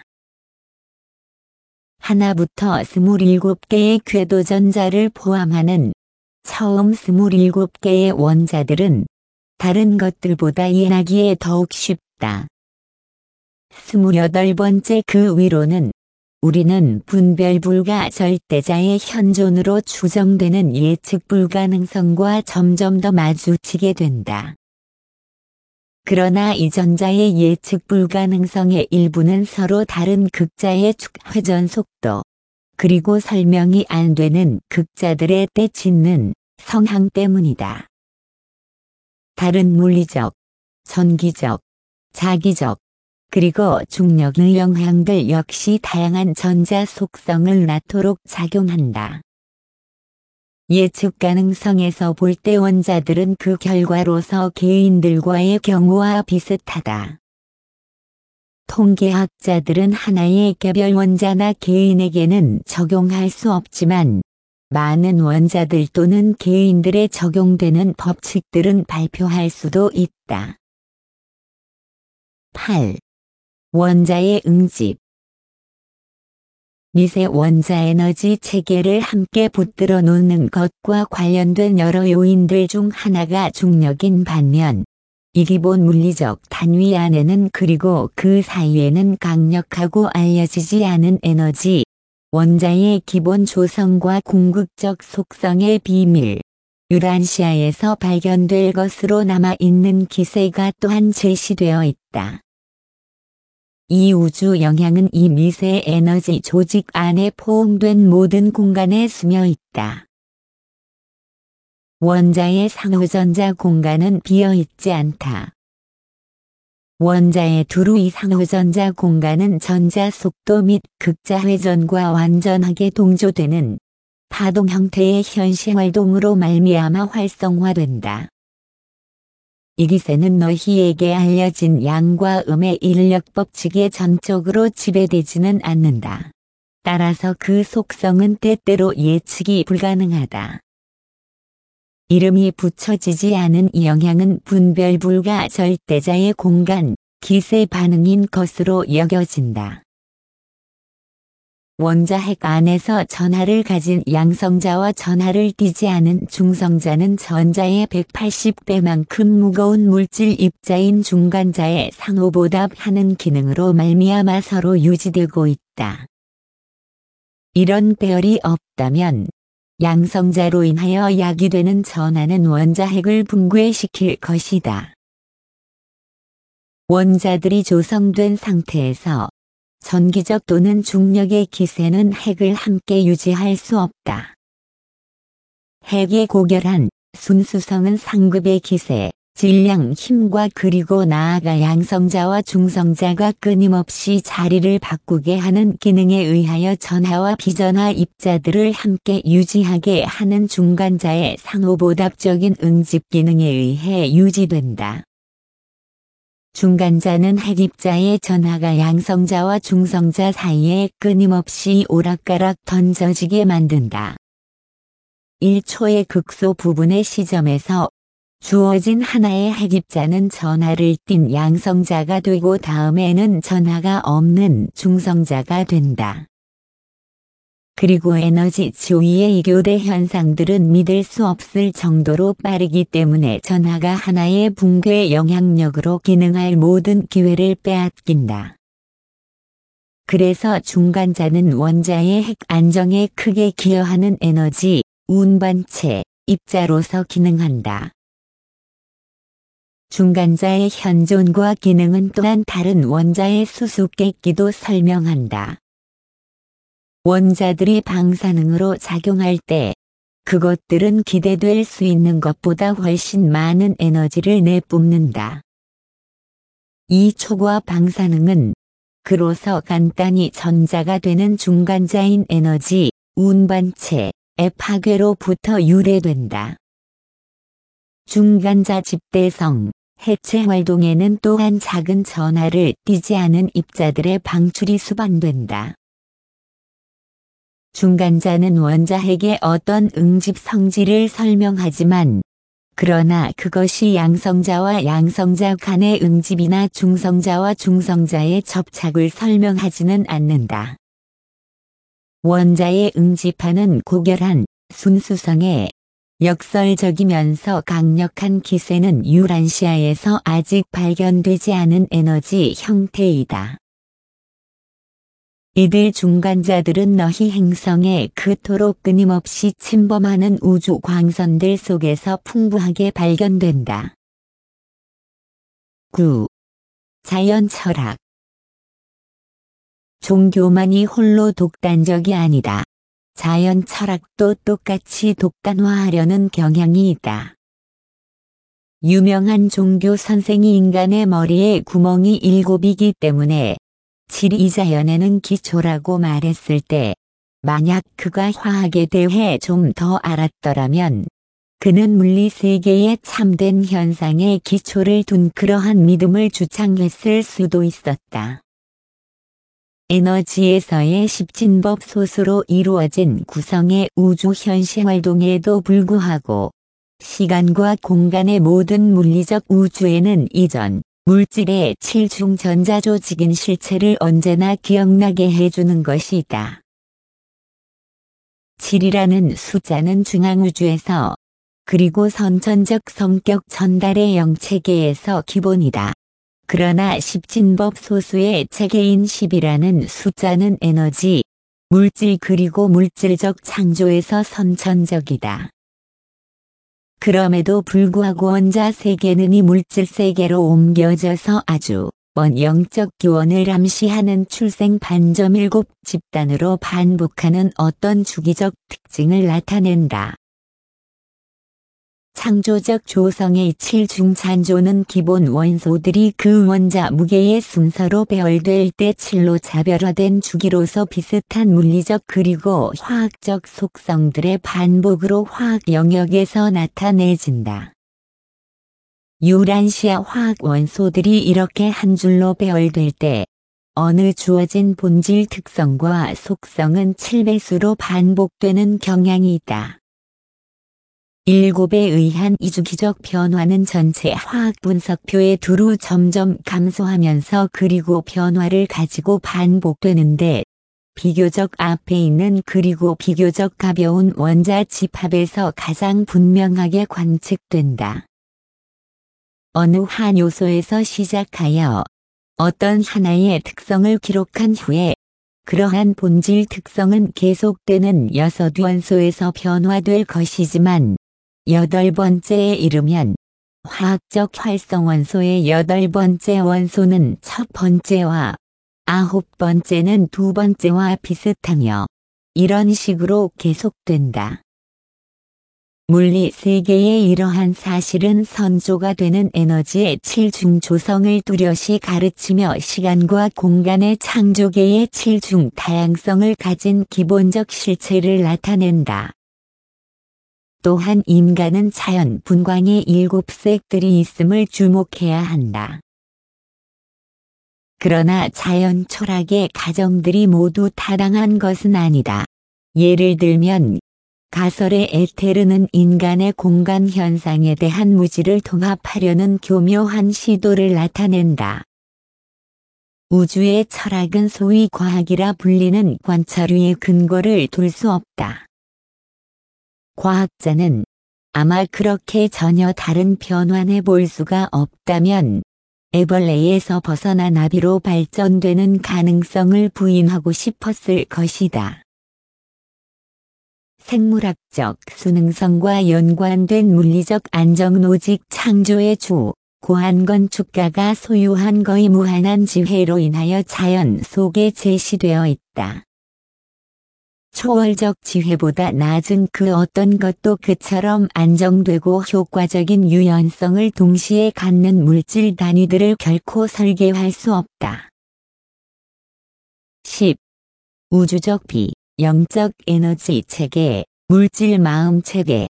하나부터 27개의 궤도 전자를 포함하는 처음 27개의 원자들은 다른 것들보다 이해하기에 더욱 쉽다. 28번째 그 위로는 우리는 분별 불가 절대자의 현존으로 추정되는 예측 불가능성과 점점 더 마주치게 된다. 그러나 이 전자의 예측 불가능성의 일부는 서로 다른 극자의 축회전 속도, 그리고 설명이 안 되는 극자들의 떼짓는 성향 때문이다. 다른 물리적, 전기적, 자기적, 그리고 중력의 영향들 역시 다양한 전자 속성을 낳도록 작용한다. 예측 가능성에서 볼 때 원자들은 그 결과로서 개인들과의 경우와 비슷하다. 통계학자들은 하나의 개별 원자나 개인에게는 적용할 수 없지만 많은 원자들 또는 개인들에 적용되는 법칙들은 발표할 수도 있다. 8. 원자의 응집. 미세 원자 에너지 체계를 함께 붙들어 놓는 것과 관련된 여러 요인들 중 하나가 중력인 반면 이 기본 물리적 단위 안에는 그리고 그 사이에는 강력하고 알려지지 않은 에너지, 원자의 기본 조성과 궁극적 속성의 비밀, 유란시아에서 발견될 것으로 남아있는 기세가 또한 제시되어 있다. 이 우주 영향은 이 미세 에너지 조직 안에 포옹된 모든 공간에 스며 있다. 원자의 상호전자 공간은 비어있지 않다. 원자의 두루이 상호전자 공간은 전자 속도 및 극자 회전과 완전하게 동조되는 파동 형태의 현시활동으로 말미암아 활성화된다. 이 기세는 너희에게 알려진 양과 음의 인력 법칙에 전적으로 지배되지는 않는다. 따라서 그 속성은 때때로 예측이 불가능하다. 이름이 붙여지지 않은 이 영향은 분별 불가 절대자의 공간, 기세 반응인 것으로 여겨진다. 원자핵 안에서 전하를 가진 양성자와 전하를 띠지 않은 중성자는 전자의 180배만큼 무거운 물질 입자인 중간자의 상호보답하는 기능으로 말미암아 서로 유지되고 있다. 이런 배열이 없다면 양성자로 인하여 야기되는 전하는 원자핵을 붕괴시킬 것이다. 원자들이 조성된 상태에서 전기적 또는 중력의 기세는 핵을 함께 유지할 수 없다. 핵의 고결한 순수성은 상급의 기세, 질량, 힘과 그리고 나아가 양성자와 중성자가 끊임없이 자리를 바꾸게 하는 기능에 의하여 전하와 비전하 입자들을 함께 유지하게 하는 중간자의 상호보답적인 응집 기능에 의해 유지된다. 중간자는 핵입자의 전하가 양성자와 중성자 사이에 끊임없이 오락가락 던져지게 만든다. 1초의 극소 부분의 시점에서 주어진 하나의 핵입자는 전하를 띤 양성자가 되고 다음에는 전하가 없는 중성자가 된다. 그리고 에너지 지위의 이교대 현상들은 믿을 수 없을 정도로 빠르기 때문에 전하가 하나의 붕괴 영향력으로 기능할 모든 기회를 빼앗긴다. 그래서 중간자는 원자의 핵 안정에 크게 기여하는 에너지, 운반체, 입자로서 기능한다. 중간자의 현존과 기능은 또한 다른 원자의 수수께끼도 설명한다. 원자들이 방사능으로 작용할 때 그것들은 기대될 수 있는 것보다 훨씬 많은 에너지를 내뿜는다. 이 초과 방사능은 그로서 간단히 전자가 되는 중간자인 에너지, 운반체의 파괴로부터 유래된다. 중간자 집대성, 해체 활동에는 또한 작은 전하를 띠지 않은 입자들의 방출이 수반된다. 중간자는 원자핵의 어떤 응집 성질을 설명하지만 그러나 그것이 양성자와 양성자 간의 응집이나 중성자와 중성자의 접착을 설명하지는 않는다. 원자의 응집하는 고결한 순수성의 역설적이면서 강력한 기세는 유란시아에서 아직 발견되지 않은 에너지 형태이다. 이들 중간자들은 너희 행성에 그토록 끊임없이 침범하는 우주 광선들 속에서 풍부하게 발견된다. 9. 자연 철학. 종교만이 홀로 독단적이 아니다. 자연 철학도 똑같이 독단화하려는 경향이 있다. 유명한 종교 선생이 인간의 머리에 구멍이 7이기 때문에 지리자연에는 기초라고 말했을 때 만약 그가 화학에 대해 좀 더 알았더라면 그는 물리세계의 참된 현상에 기초를 둔 그러한 믿음을 주창했을 수도 있었다. 에너지에서의 십진법 소수로 이루어진 구성의 우주 현시 활동에도 불구하고 시간과 공간의 모든 물리적 우주에는 이전 물질의 7중 전자조직인 실체를 언제나 기억나게 해주는 것이 있다. 7이라는 숫자는 중앙우주에서 그리고 선천적 성격 전달의 영체계에서 기본이다. 그러나 십진법 소수의 체계인 10이라는 숫자는 에너지, 물질 그리고 물질적 창조에서 선천적이다. 그럼에도 불구하고 원자 세계는 이 물질 세계로 옮겨져서 아주 먼 영적 기원을 암시하는 출생 반점 7집단으로 반복하는 어떤 주기적 특징을 나타낸다. 창조적 조성의 7중 잔조는 기본 원소들이 그 원자 무게의 순서로 배열될 때 7로 차별화된 주기로서 비슷한 물리적 그리고 화학적 속성들의 반복으로 화학 영역에서 나타내진다. 유란시아 화학 원소들이 이렇게 한 줄로 배열될 때 어느 주어진 본질 특성과 속성은 7배수로 반복되는 경향이 있다. 7에 의한 이주기적 변화는 전체 화학 분석표의 두루 점점 감소하면서 그리고 변화를 가지고 반복되는데 비교적 앞에 있는 그리고 비교적 가벼운 원자 집합에서 가장 분명하게 관측된다. 어느 한 요소에서 시작하여 어떤 하나의 특성을 기록한 후에 그러한 본질 특성은 계속되는 6원소에서 변화될 것이지만 8번째에 이르면 화학적 활성원소의 8번째 원소는 첫 번째와 9번째는 두 번째와 비슷하며 이런 식으로 계속된다. 물리 세계의 이러한 사실은 선조가 되는 에너지의 7중 조성을 뚜렷이 가르치며 시간과 공간의 창조계의 7중 다양성을 가진 기본적 실체를 나타낸다. 또한 인간은 자연 분광의 7색들이 있음을 주목해야 한다. 그러나 자연 철학의 가정들이 모두 타당한 것은 아니다. 예를 들면 가설의 에테르는 인간의 공간 현상에 대한 무지를 통합하려는 교묘한 시도를 나타낸다. 우주의 철학은 소위 과학이라 불리는 관찰 위에 근거를 둘 수 없다. 과학자는 아마 그렇게 전혀 다른 변환해 볼 수가 없다면 애벌레에서 벗어나 나비로 발전되는 가능성을 부인하고 싶었을 것이다. 생물학적 수능성과 연관된 물리적 안정은 오직 창조의 주, 고한 건축가가 소유한 거의 무한한 지혜로 인하여 자연 속에 제시되어 있다. 초월적 지혜보다 낮은 그 어떤 것도 그처럼 안정되고 효과적인 유연성을 동시에 갖는 물질 단위들을 결코 설계할 수 없다. 10. 우주적 비 영적 에너지 체계, 물질 마음 체계.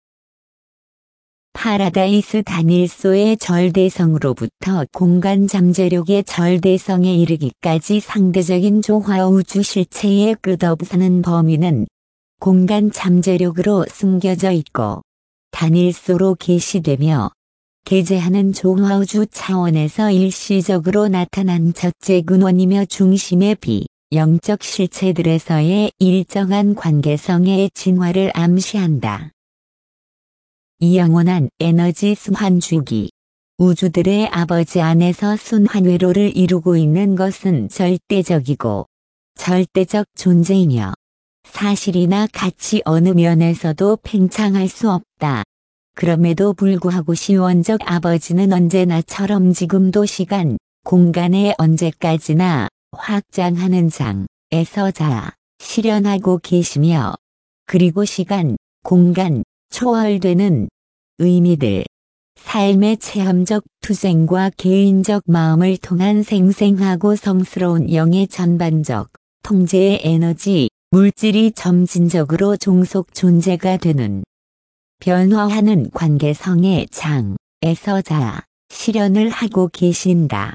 파라다이스 다닐소의 절대성으로부터 공간 잠재력의 절대성에 이르기까지 상대적인 조화 우주 실체의 끝없는 범위는 공간 잠재력으로 숨겨져 있고 다닐소로 계시되며 개재하는 조화 우주 차원에서 일시적으로 나타난 첫째 근원이며 중심의 비 영적 실체들에서의 일정한 관계성의 진화를 암시한다. 이 영원한 에너지 순환주기, 우주들의 아버지 안에서 순환회로를 이루고 있는 것은 절대적이고 절대적 존재이며 사실이나 가치 어느 면에서도 팽창할 수 없다. 그럼에도 불구하고 시원적 아버지는 언제나처럼 지금도 시간, 공간에 언제까지나 확장하는 장에서 자아, 실현하고 계시며 그리고 시간, 공간, 초월되는 의미들, 삶의 체험적 투쟁과 개인적 마음을 통한 생생하고 성스러운 영의 전반적 통제의 에너지, 물질이 점진적으로 종속 존재가 되는 변화하는 관계성의 장에서 자아, 실현을 하고 계신다.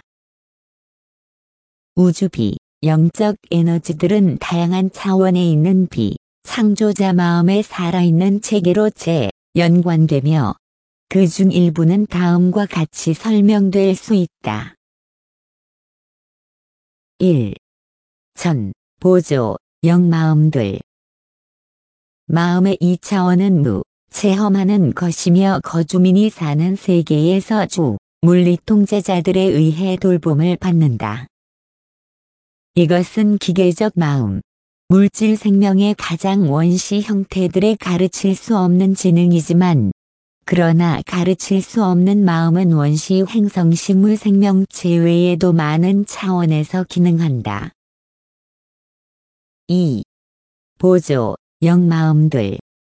우주비, 영적 에너지들은 다양한 차원에 있는 비, 창조자 마음에 살아있는 체계로 연관되며 그 중 일부는 다음과 같이 설명될 수 있다. 1. 전, 보조, 영마음들. 마음의 2차원은 체험하는 것이며 거주민이 사는 세계에서 물리 통제자들에 의해 돌봄을 받는다. 이것은 기계적 마음, 물질 생명의 가장 원시 형태들에 가르칠 수 없는 지능이지만 그러나 가르칠 수 없는 마음은 원시 행성식물 생명체 외에도 많은 차원에서 기능한다. 2. 보조, 영마음들.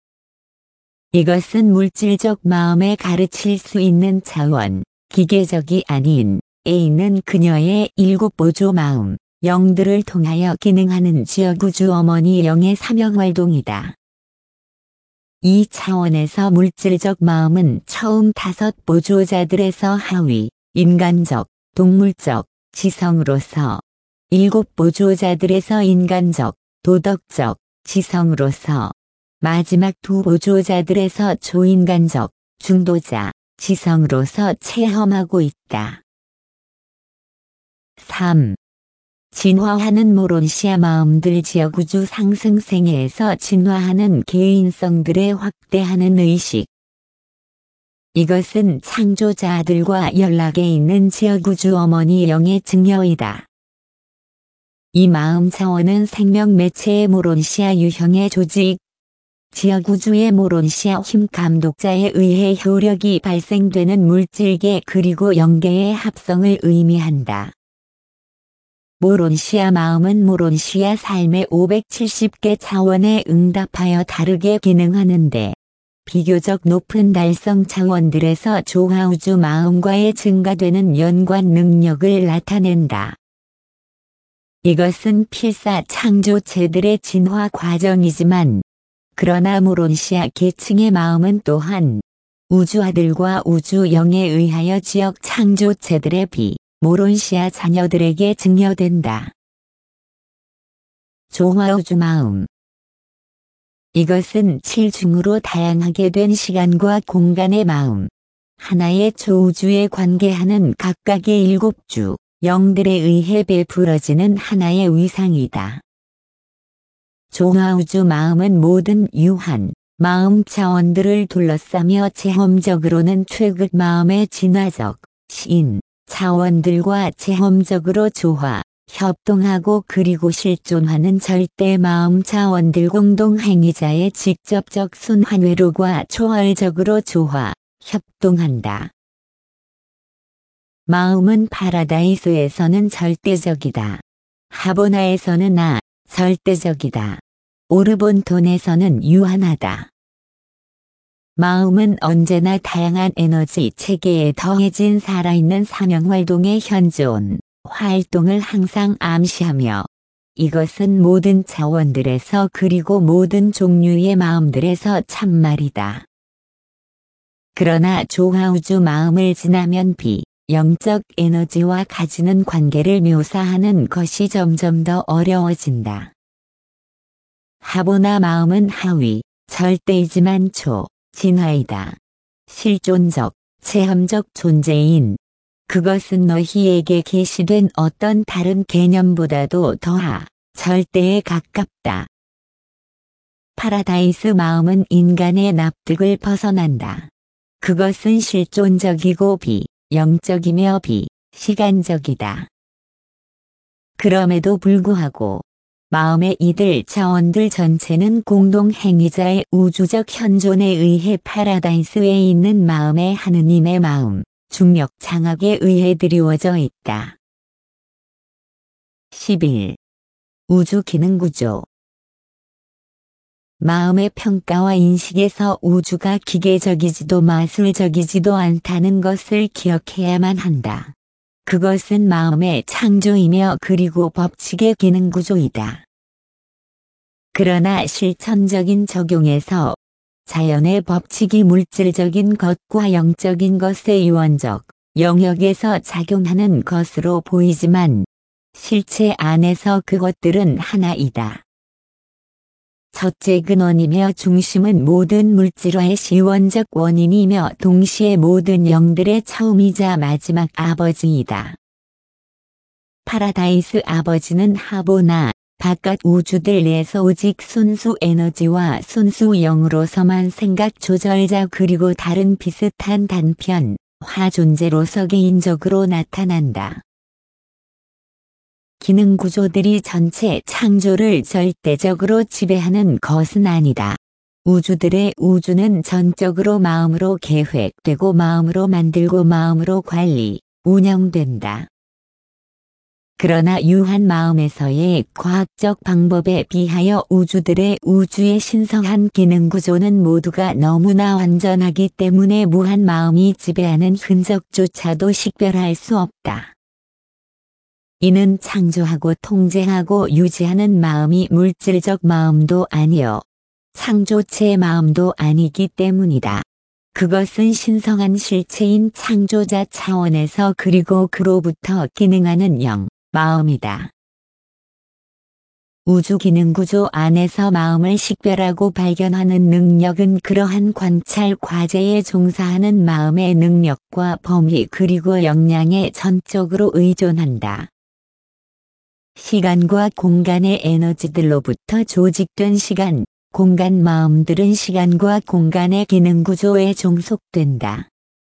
이것은 물질적 마음에 가르칠 수 있는 차원, 기계적이 아닌 에 있는 그녀의 7 보조 마음, 영들을 통하여 기능하는 지역우주 어머니 영의 사명활동이다. 이 차원에서 물질적 마음은 처음 5 보조자들에서 하위, 인간적, 동물적, 지성으로서 7 보조자들에서 인간적, 도덕적, 지성으로서 마지막 2 보조자들에서 초인간적, 중도자, 지성으로서 체험하고 있다. 3. 진화하는 모론시아 마음들 지역우주 상승생애에서 진화하는 개인성들의 확대하는 의식. 이것은 창조자들과 연락에 있는 지역우주 어머니 영의 증여이다. 이 마음 차원은 생명 매체의 모론시아 유형의 조직, 지역우주의 모론시아 힘 감독자에 의해 효력이 발생되는 물질계 그리고 영계의 합성을 의미한다. 모론시아 마음은 모론시아 삶의 570개 차원에 응답하여 다르게 기능하는데 비교적 높은 달성 차원들에서 조화우주 마음과의 증가되는 연관 능력을 나타낸다. 이것은 필사 창조체들의 진화 과정이지만 그러나 모론시아 계층의 마음은 또한 우주아들과 우주영에 의하여 지역 창조체들의 모론시아 자녀들에게 증여된다. 조화우주 마음. 이것은 7중으로 다양하게 된 시간과 공간의 마음, 하나의 초우주에 관계하는 각각의 7주, 영들에 의해 베풀어지는 하나의 위상이다. 조화우주 마음은 모든 유한, 마음 차원들을 둘러싸며 체험적으로는 최극 마음의 진화적, 신, 차원들과 체험적으로 조화, 협동하고 그리고 실존하는 절대 마음 차원들 공동 행위자의 직접적 순환회로과 초월적으로 조화, 협동한다. 마음은 파라다이스에서는 절대적이다. 하보나에서는 절대적이다. 오르본톤에서는 유한하다. 마음은 언제나 다양한 에너지 체계에 더해진 살아있는 사명활동의 현존, 활동을 항상 암시하며 이것은 모든 차원들에서 그리고 모든 종류의 마음들에서 참말이다. 그러나 조화우주 마음을 지나면 영적 에너지와 가지는 관계를 묘사하는 것이 점점 더 어려워진다. 하보나 마음은 하위, 절대이지만 진화이다. 실존적, 체험적 존재인. 그것은 너희에게 계시된 어떤 다른 개념보다도 절대에 가깝다. 파라다이스 마음은 인간의 납득을 벗어난다. 그것은 실존적이고 영적이며 시간적이다. 그럼에도 불구하고 마음의 이들 차원들 전체는 공동 행위자의 우주적 현존에 의해 파라다이스에 있는 마음의 하느님의 마음, 중력 장악에 의해 드리워져 있다. 11. 우주 기능 구조. 마음의 평가와 인식에서 우주가 기계적이지도 마술적이지도 않다는 것을 기억해야만 한다. 그것은 마음의 창조이며 그리고 법칙의 기능 구조이다. 그러나 실천적인 적용에서 자연의 법칙이 물질적인 것과 영적인 것의 유언적 영역에서 작용하는 것으로 보이지만 실체 안에서 그것들은 하나이다. 첫째 근원이며 중심은 모든 물질화의 시원적 원인이며 동시에 모든 영들의 처음이자 마지막 아버지이다. 파라다이스 아버지는 하보나 바깥 우주들 내에서 오직 순수 에너지와 순수 영으로서만 생각 조절자 그리고 다른 비슷한 단편, 화 존재로서 개인적으로 나타난다. 기능 구조들이 전체 창조를 절대적으로 지배하는 것은 아니다. 우주들의 우주는 전적으로 마음으로 계획되고 마음으로 만들고 마음으로 관리, 운영된다. 그러나 유한 마음에서의 과학적 방법에 비하여 우주들의 우주의 신성한 기능 구조는 모두가 너무나 완전하기 때문에 무한 마음이 지배하는 흔적조차도 식별할 수 없다. 이는 창조하고 통제하고 유지하는 마음이 물질적 마음도 아니요 창조체의 마음도 아니기 때문이다. 그것은 신성한 실체인 창조자 차원에서 그리고 그로부터 기능하는 영, 마음이다. 우주 기능 구조 안에서 마음을 식별하고 발견하는 능력은 그러한 관찰 과제에 종사하는 마음의 능력과 범위 그리고 역량에 전적으로 의존한다. 시간과 공간의 에너지들로부터 조직된 시간, 공간 마음들은 시간과 공간의 기능 구조에 종속된다.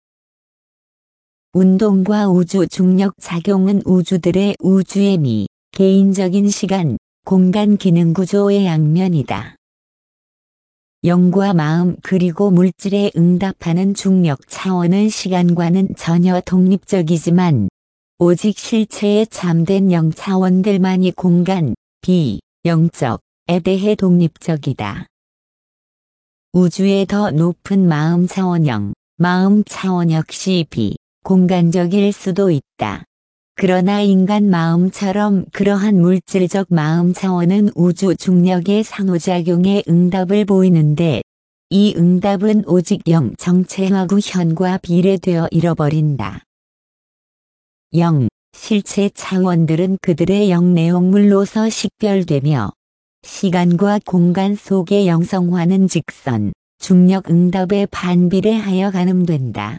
운동과 우주 중력 작용은 우주들의 우주의 미, 개인적인 시간, 공간 기능 구조의 양면이다. 영과 마음 그리고 물질에 응답하는 중력 차원은 시간과는 전혀 독립적이지만 오직 실체에 참된 영 차원들만이 공간, 비영적에 대해 독립적이다. 우주의 더 높은 마음 차원형, 마음 차원 역시 비공간적일 수도 있다. 그러나 인간 마음처럼 그러한 물질적 마음 차원은 우주 중력의 상호작용에 응답을 보이는데 이 응답은 오직 영 정체화 구현과 비례되어 잃어버린다. 영, 실체 차원들은 그들의 영 내용물로서 식별되며 시간과 공간 속의 영성화는 직선, 중력 응답에 반비례하여 가늠된다.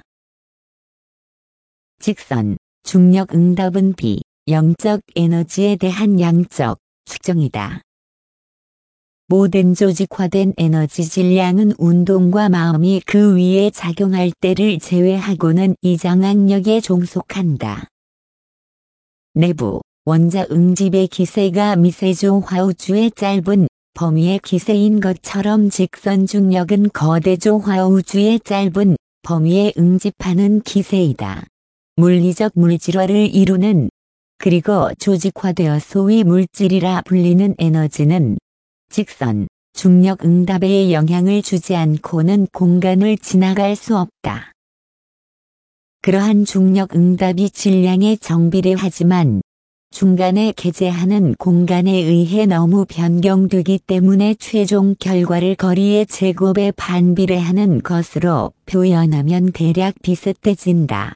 직선, 중력 응답은 비영적 에너지에 대한 양적 측정이다. 모든 조직화된 에너지 질량은 운동과 마음이 그 위에 작용할 때를 제외하고는 이 장악력에 종속한다. 내부, 원자 응집의 기세가 미세조화 우주의 짧은 범위의 기세인 것처럼 직선 중력은 거대 조화 우주의 짧은 범위에 응집하는 기세이다. 물리적 물질화를 이루는 그리고 조직화되어 소위 물질이라 불리는 에너지는 직선, 중력 응답에 영향을 주지 않고는 공간을 지나갈 수 없다. 그러한 중력 응답이 질량에 정비례하지만 중간에 개재하는 공간에 의해 너무 변경되기 때문에 최종 결과를 거리의 제곱에 반비례하는 것으로 표현하면 대략 비슷해진다.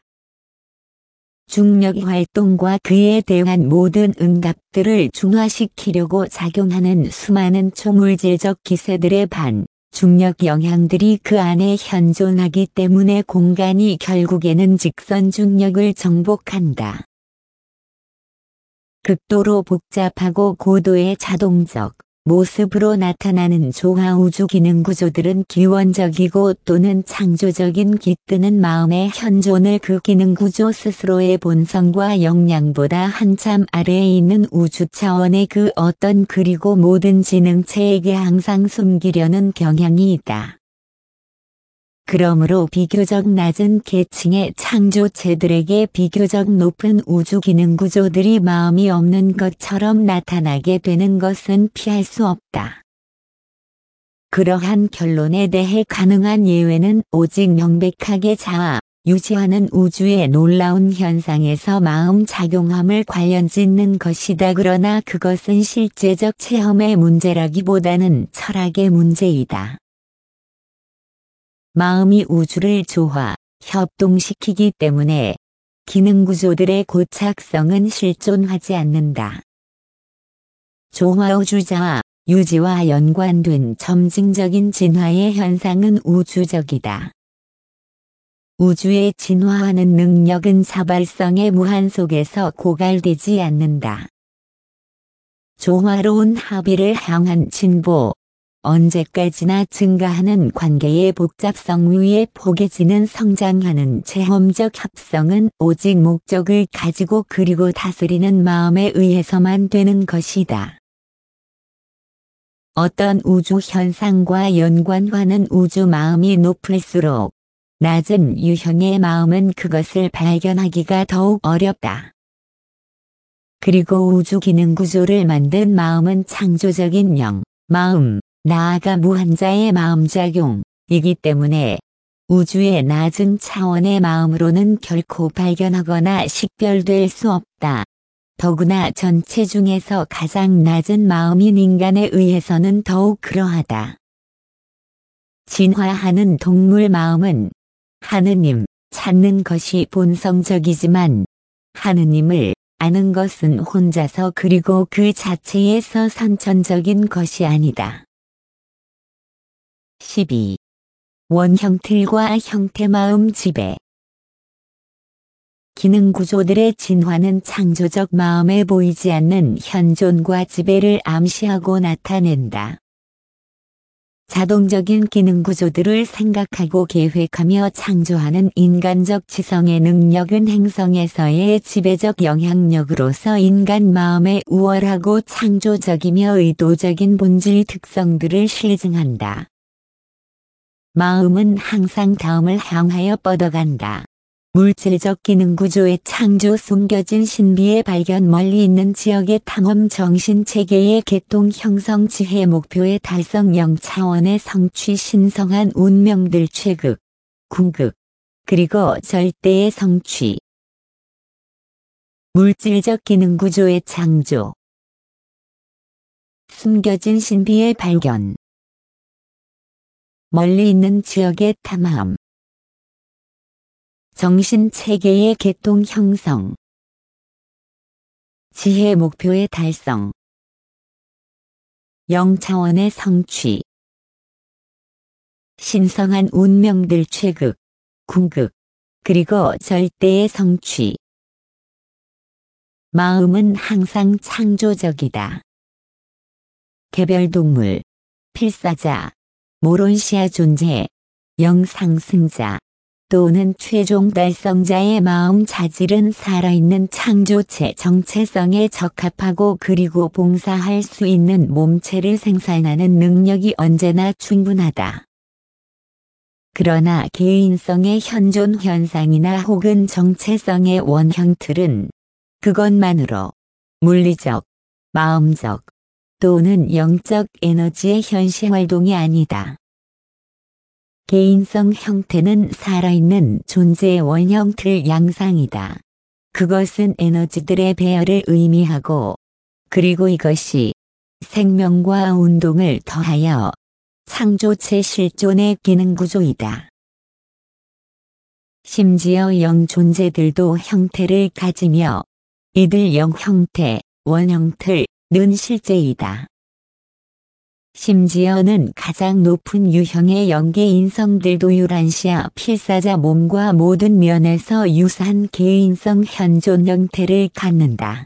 중력 활동과 그에 대한 모든 응답들을 중화시키려고 작용하는 수많은 초물질적 기세들의 중력 영향들이 그 안에 현존하기 때문에 공간이 결국에는 직선 중력을 정복한다. 극도로 복잡하고 고도의 자동적 모습으로 나타나는 조화 우주 기능 구조들은 기원적이고 또는 창조적인 깃드는 마음의 현존을 그 기능 구조 스스로의 본성과 역량보다 한참 아래에 있는 우주 차원의 그 어떤 그리고 모든 지능체에게 항상 숨기려는 경향이 있다. 그러므로 비교적 낮은 계층의 창조체들에게 비교적 높은 우주 기능 구조들이 마음이 없는 것처럼 나타나게 되는 것은 피할 수 없다. 그러한 결론에 대해 가능한 예외는 오직 명백하게 자아, 유지하는 우주의 놀라운 현상에서 마음 작용함을 관련짓는 것이다. 그러나 그것은 실제적 체험의 문제라기보다는 철학의 문제이다. 마음이 우주를 조화, 협동시키기 때문에 기능 구조들의 고착성은 실존하지 않는다. 조화 우주자와 유지와 연관된 점증적인 진화의 현상은 우주적이다. 우주의 진화하는 능력은 자발성의 무한 속에서 고갈되지 않는다. 조화로운 합의를 향한 진보, 언제까지나 증가하는 관계의 복잡성 위에 포개지는 성장하는 체험적 합성은 오직 목적을 가지고 그리고 다스리는 마음에 의해서만 되는 것이다. 어떤 우주 현상과 연관하는 우주 마음이 높을수록 낮은 유형의 마음은 그것을 발견하기가 더욱 어렵다. 그리고 우주 기능 구조를 만든 마음은 창조적인 영, 마음, 나아가 무한자의 마음작용이기 때문에 우주의 낮은 차원의 마음으로는 결코 발견하거나 식별될 수 없다. 더구나 전체 중에서 가장 낮은 마음인 인간에 의해서는 더욱 그러하다. 진화하는 동물 마음은 하느님 찾는 것이 본성적이지만 하느님을 아는 것은 혼자서 그리고 그 자체에서 선천적인 것이 아니다. 12. 원형틀과 형태마음 지배. 기능 구조들의 진화는 창조적 마음에 보이지 않는 현존과 지배를 암시하고 나타낸다. 자동적인 기능 구조들을 생각하고 계획하며 창조하는 인간적 지성의 능력은 행성에서의 지배적 영향력으로서 인간 마음의 우월하고 창조적이며 의도적인 본질 특성들을 실증한다. 마음은 항상 다음을 향하여 뻗어간다. 물질적 기능 구조의 창조, 숨겨진 신비의 발견, 멀리 있는 지역의 탐험, 정신 체계의 개통, 형성, 지혜, 목표의 달성, 영차원의 성취, 신성한 운명들 최극, 궁극, 그리고 절대의 성취. 물질적 기능 구조의 창조, 숨겨진 신비의 발견, 멀리 있는 지역의 탐험, 정신체계의 개통, 형성, 지혜, 목표의 달성, 영차원의 성취, 신성한 운명들 최극, 궁극, 그리고 절대의 성취. 마음은 항상 창조적이다. 개별동물, 필사자, 모론시아 존재, 영상승자, 또는 최종 달성자의 마음 자질은 살아있는 창조체 정체성에 적합하고 그리고 봉사할 수 있는 몸체를 생산하는 능력이 언제나 충분하다. 그러나 개인성의 현존 현상이나 혹은 정체성의 원형틀은 그것만으로 물리적, 마음적, 또는 영적 에너지의 현시활동이 아니다. 개인성 형태는 살아있는 존재의 원형틀 양상이다. 그것은 에너지들의 배열을 의미하고, 그리고 이것이 생명과 운동을 더하여 창조체 실존의 기능 구조이다. 심지어 영 존재들도 형태를 가지며 이들 영 형태, 원형틀, 는 실제이다. 심지어는 가장 높은 유형의 영계 인성들도 유란시아 필사자 몸과 모든 면에서 유사한 개인성 현존 형태를 갖는다.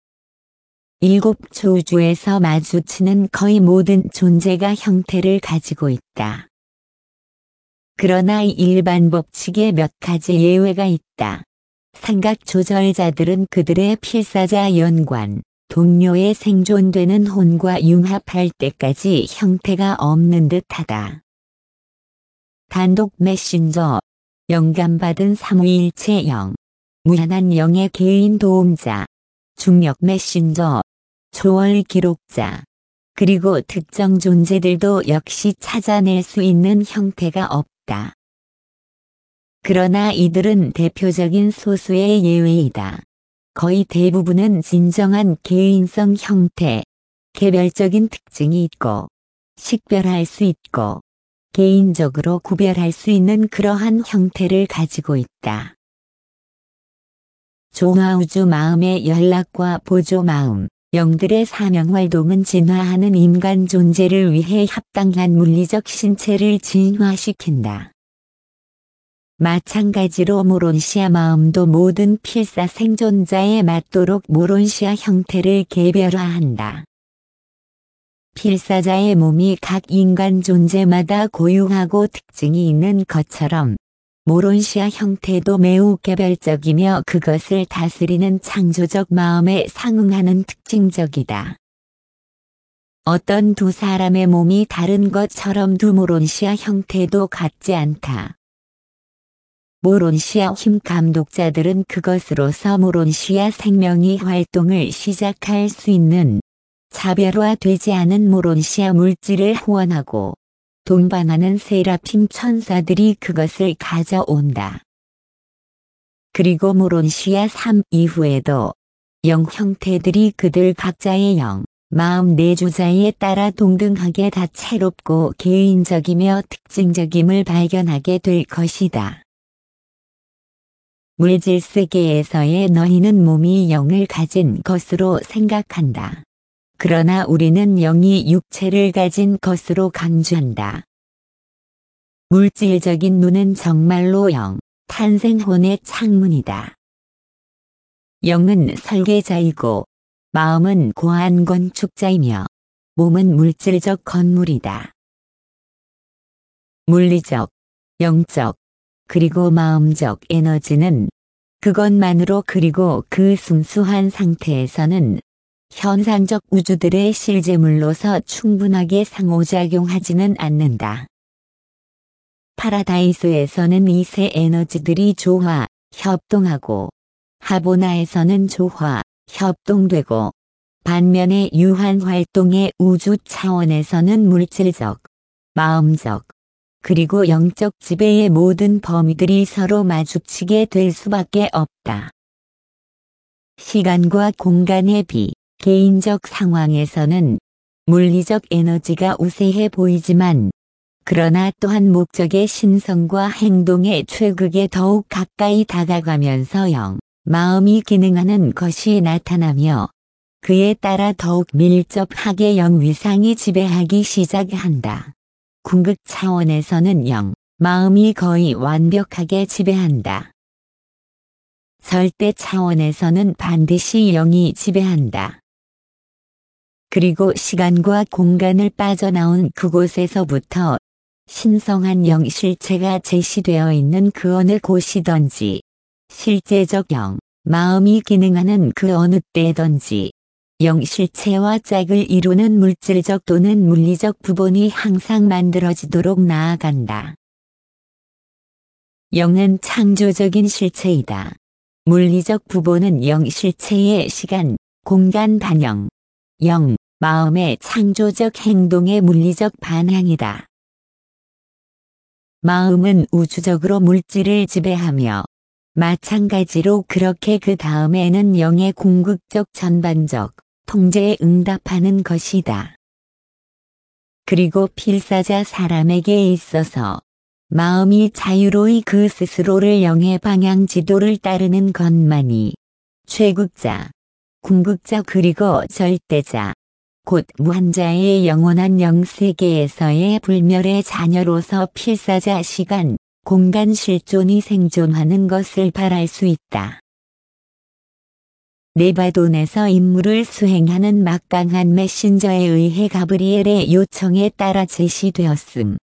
일곱 초우주에서 마주치는 거의 모든 존재가 형태를 가지고 있다. 그러나 일반 법칙에 몇 가지 예외가 있다. 생각 조절자들은 그들의 필사자 연관, 동료의 생존되는 혼과 융합할 때까지 형태가 없는 듯하다. 단독 메신저, 영감받은 삼위일체 영, 무한한 영의 개인 도움자, 중력 메신저, 초월 기록자, 그리고 특정 존재들도 역시 찾아낼 수 있는 형태가 없다. 그러나 이들은 대표적인 소수의 예외이다. 거의 대부분은 진정한 개인성 형태, 개별적인 특징이 있고, 식별할 수 있고, 개인적으로 구별할 수 있는 그러한 형태를 가지고 있다. 조화우주 마음의 연락과 보조 마음, 영들의 사명활동은 진화하는 인간 존재를 위해 합당한 물리적 신체를 진화시킨다. 마찬가지로 모론시아 마음도 모든 필사 생존자에 맞도록 모론시아 형태를 개별화한다. 필사자의 몸이 각 인간 존재마다 고유하고 특징이 있는 것처럼 모론시아 형태도 매우 개별적이며 그것을 다스리는 창조적 마음에 상응하는 특징적이다. 어떤 두 사람의 몸이 다른 것처럼 두 모론시아 형태도 같지 않다. 모론시아 힘 감독자들은 그것으로서 모론시아 생명이 활동을 시작할 수 있는 차별화되지 않은 모론시아 물질을 후원하고 동반하는 세라핌 천사들이 그것을 가져온다. 그리고 모론시아 3 이후에도 영 형태들이 그들 각자의 영, 마음 내주자에 따라 동등하게 다채롭고 개인적이며 특징적임을 발견하게 될 것이다. 물질 세계에서의 너희는 몸이 영을 가진 것으로 생각한다. 그러나 우리는 영이 육체를 가진 것으로 강조한다. 물질적인 눈은 정말로 영, 탄생혼의 창문이다. 영은 설계자이고 마음은 고안 건축자이며 몸은 물질적 건물이다. 물리적, 영적, 그리고 마음적 에너지는 그것만으로 그리고 그 순수한 상태에서는 현상적 우주들의 실제물로서 충분하게 상호작용하지는 않는다. 파라다이스에서는 이 세 에너지들이 조화, 협동하고 하보나에서는 조화, 협동되고 반면에 유한 활동의 우주 차원에서는 물질적, 마음적, 그리고 영적 지배의 모든 범위들이 서로 마주치게 될 수밖에 없다. 시간과 공간의 개인적 상황에서는 물리적 에너지가 우세해 보이지만 그러나 또한 목적의 신성과 행동의 최극에 더욱 가까이 다가가면서 마음이 기능하는 것이 나타나며 그에 따라 더욱 밀접하게 위상이 지배하기 시작한다. 궁극 차원에서는 마음이 거의 완벽하게 지배한다. 설대 차원에서는 반드시 영이 지배한다. 그리고 시간과 공간을 빠져나온 그곳에서부터 신성한 실체가 제시되어 있는 그 어느 곳이든지 실제적 마음이 기능하는 그 어느 때든지 실체와 짝을 이루는 물질적 또는 물리적 부본이 항상 만들어지도록 나아간다. 영은 창조적인 실체이다. 물리적 부본은 실체의 시간, 공간 반영, 마음의 창조적 행동의 물리적 반항이다. 마음은 우주적으로 물질을 지배하며 마찬가지로 그렇게 그 다음에는 영의 궁극적 전반적 통제에 응답하는 것이다. 그리고 필사자 사람에게 있어서 마음이 자유로이 그 스스로를 영의 방향 지도를 따르는 것만이 최극자, 궁극자 그리고 절대자, 곧 무한자의 영원한 영세계에서의 불멸의 자녀로서 필사자 시간, 공간 실존이 생존하는 것을 바랄 수 있다. 네바돈에서 임무를 수행하는 막강한 메신저에 의해 가브리엘의 요청에 따라 제시되었음.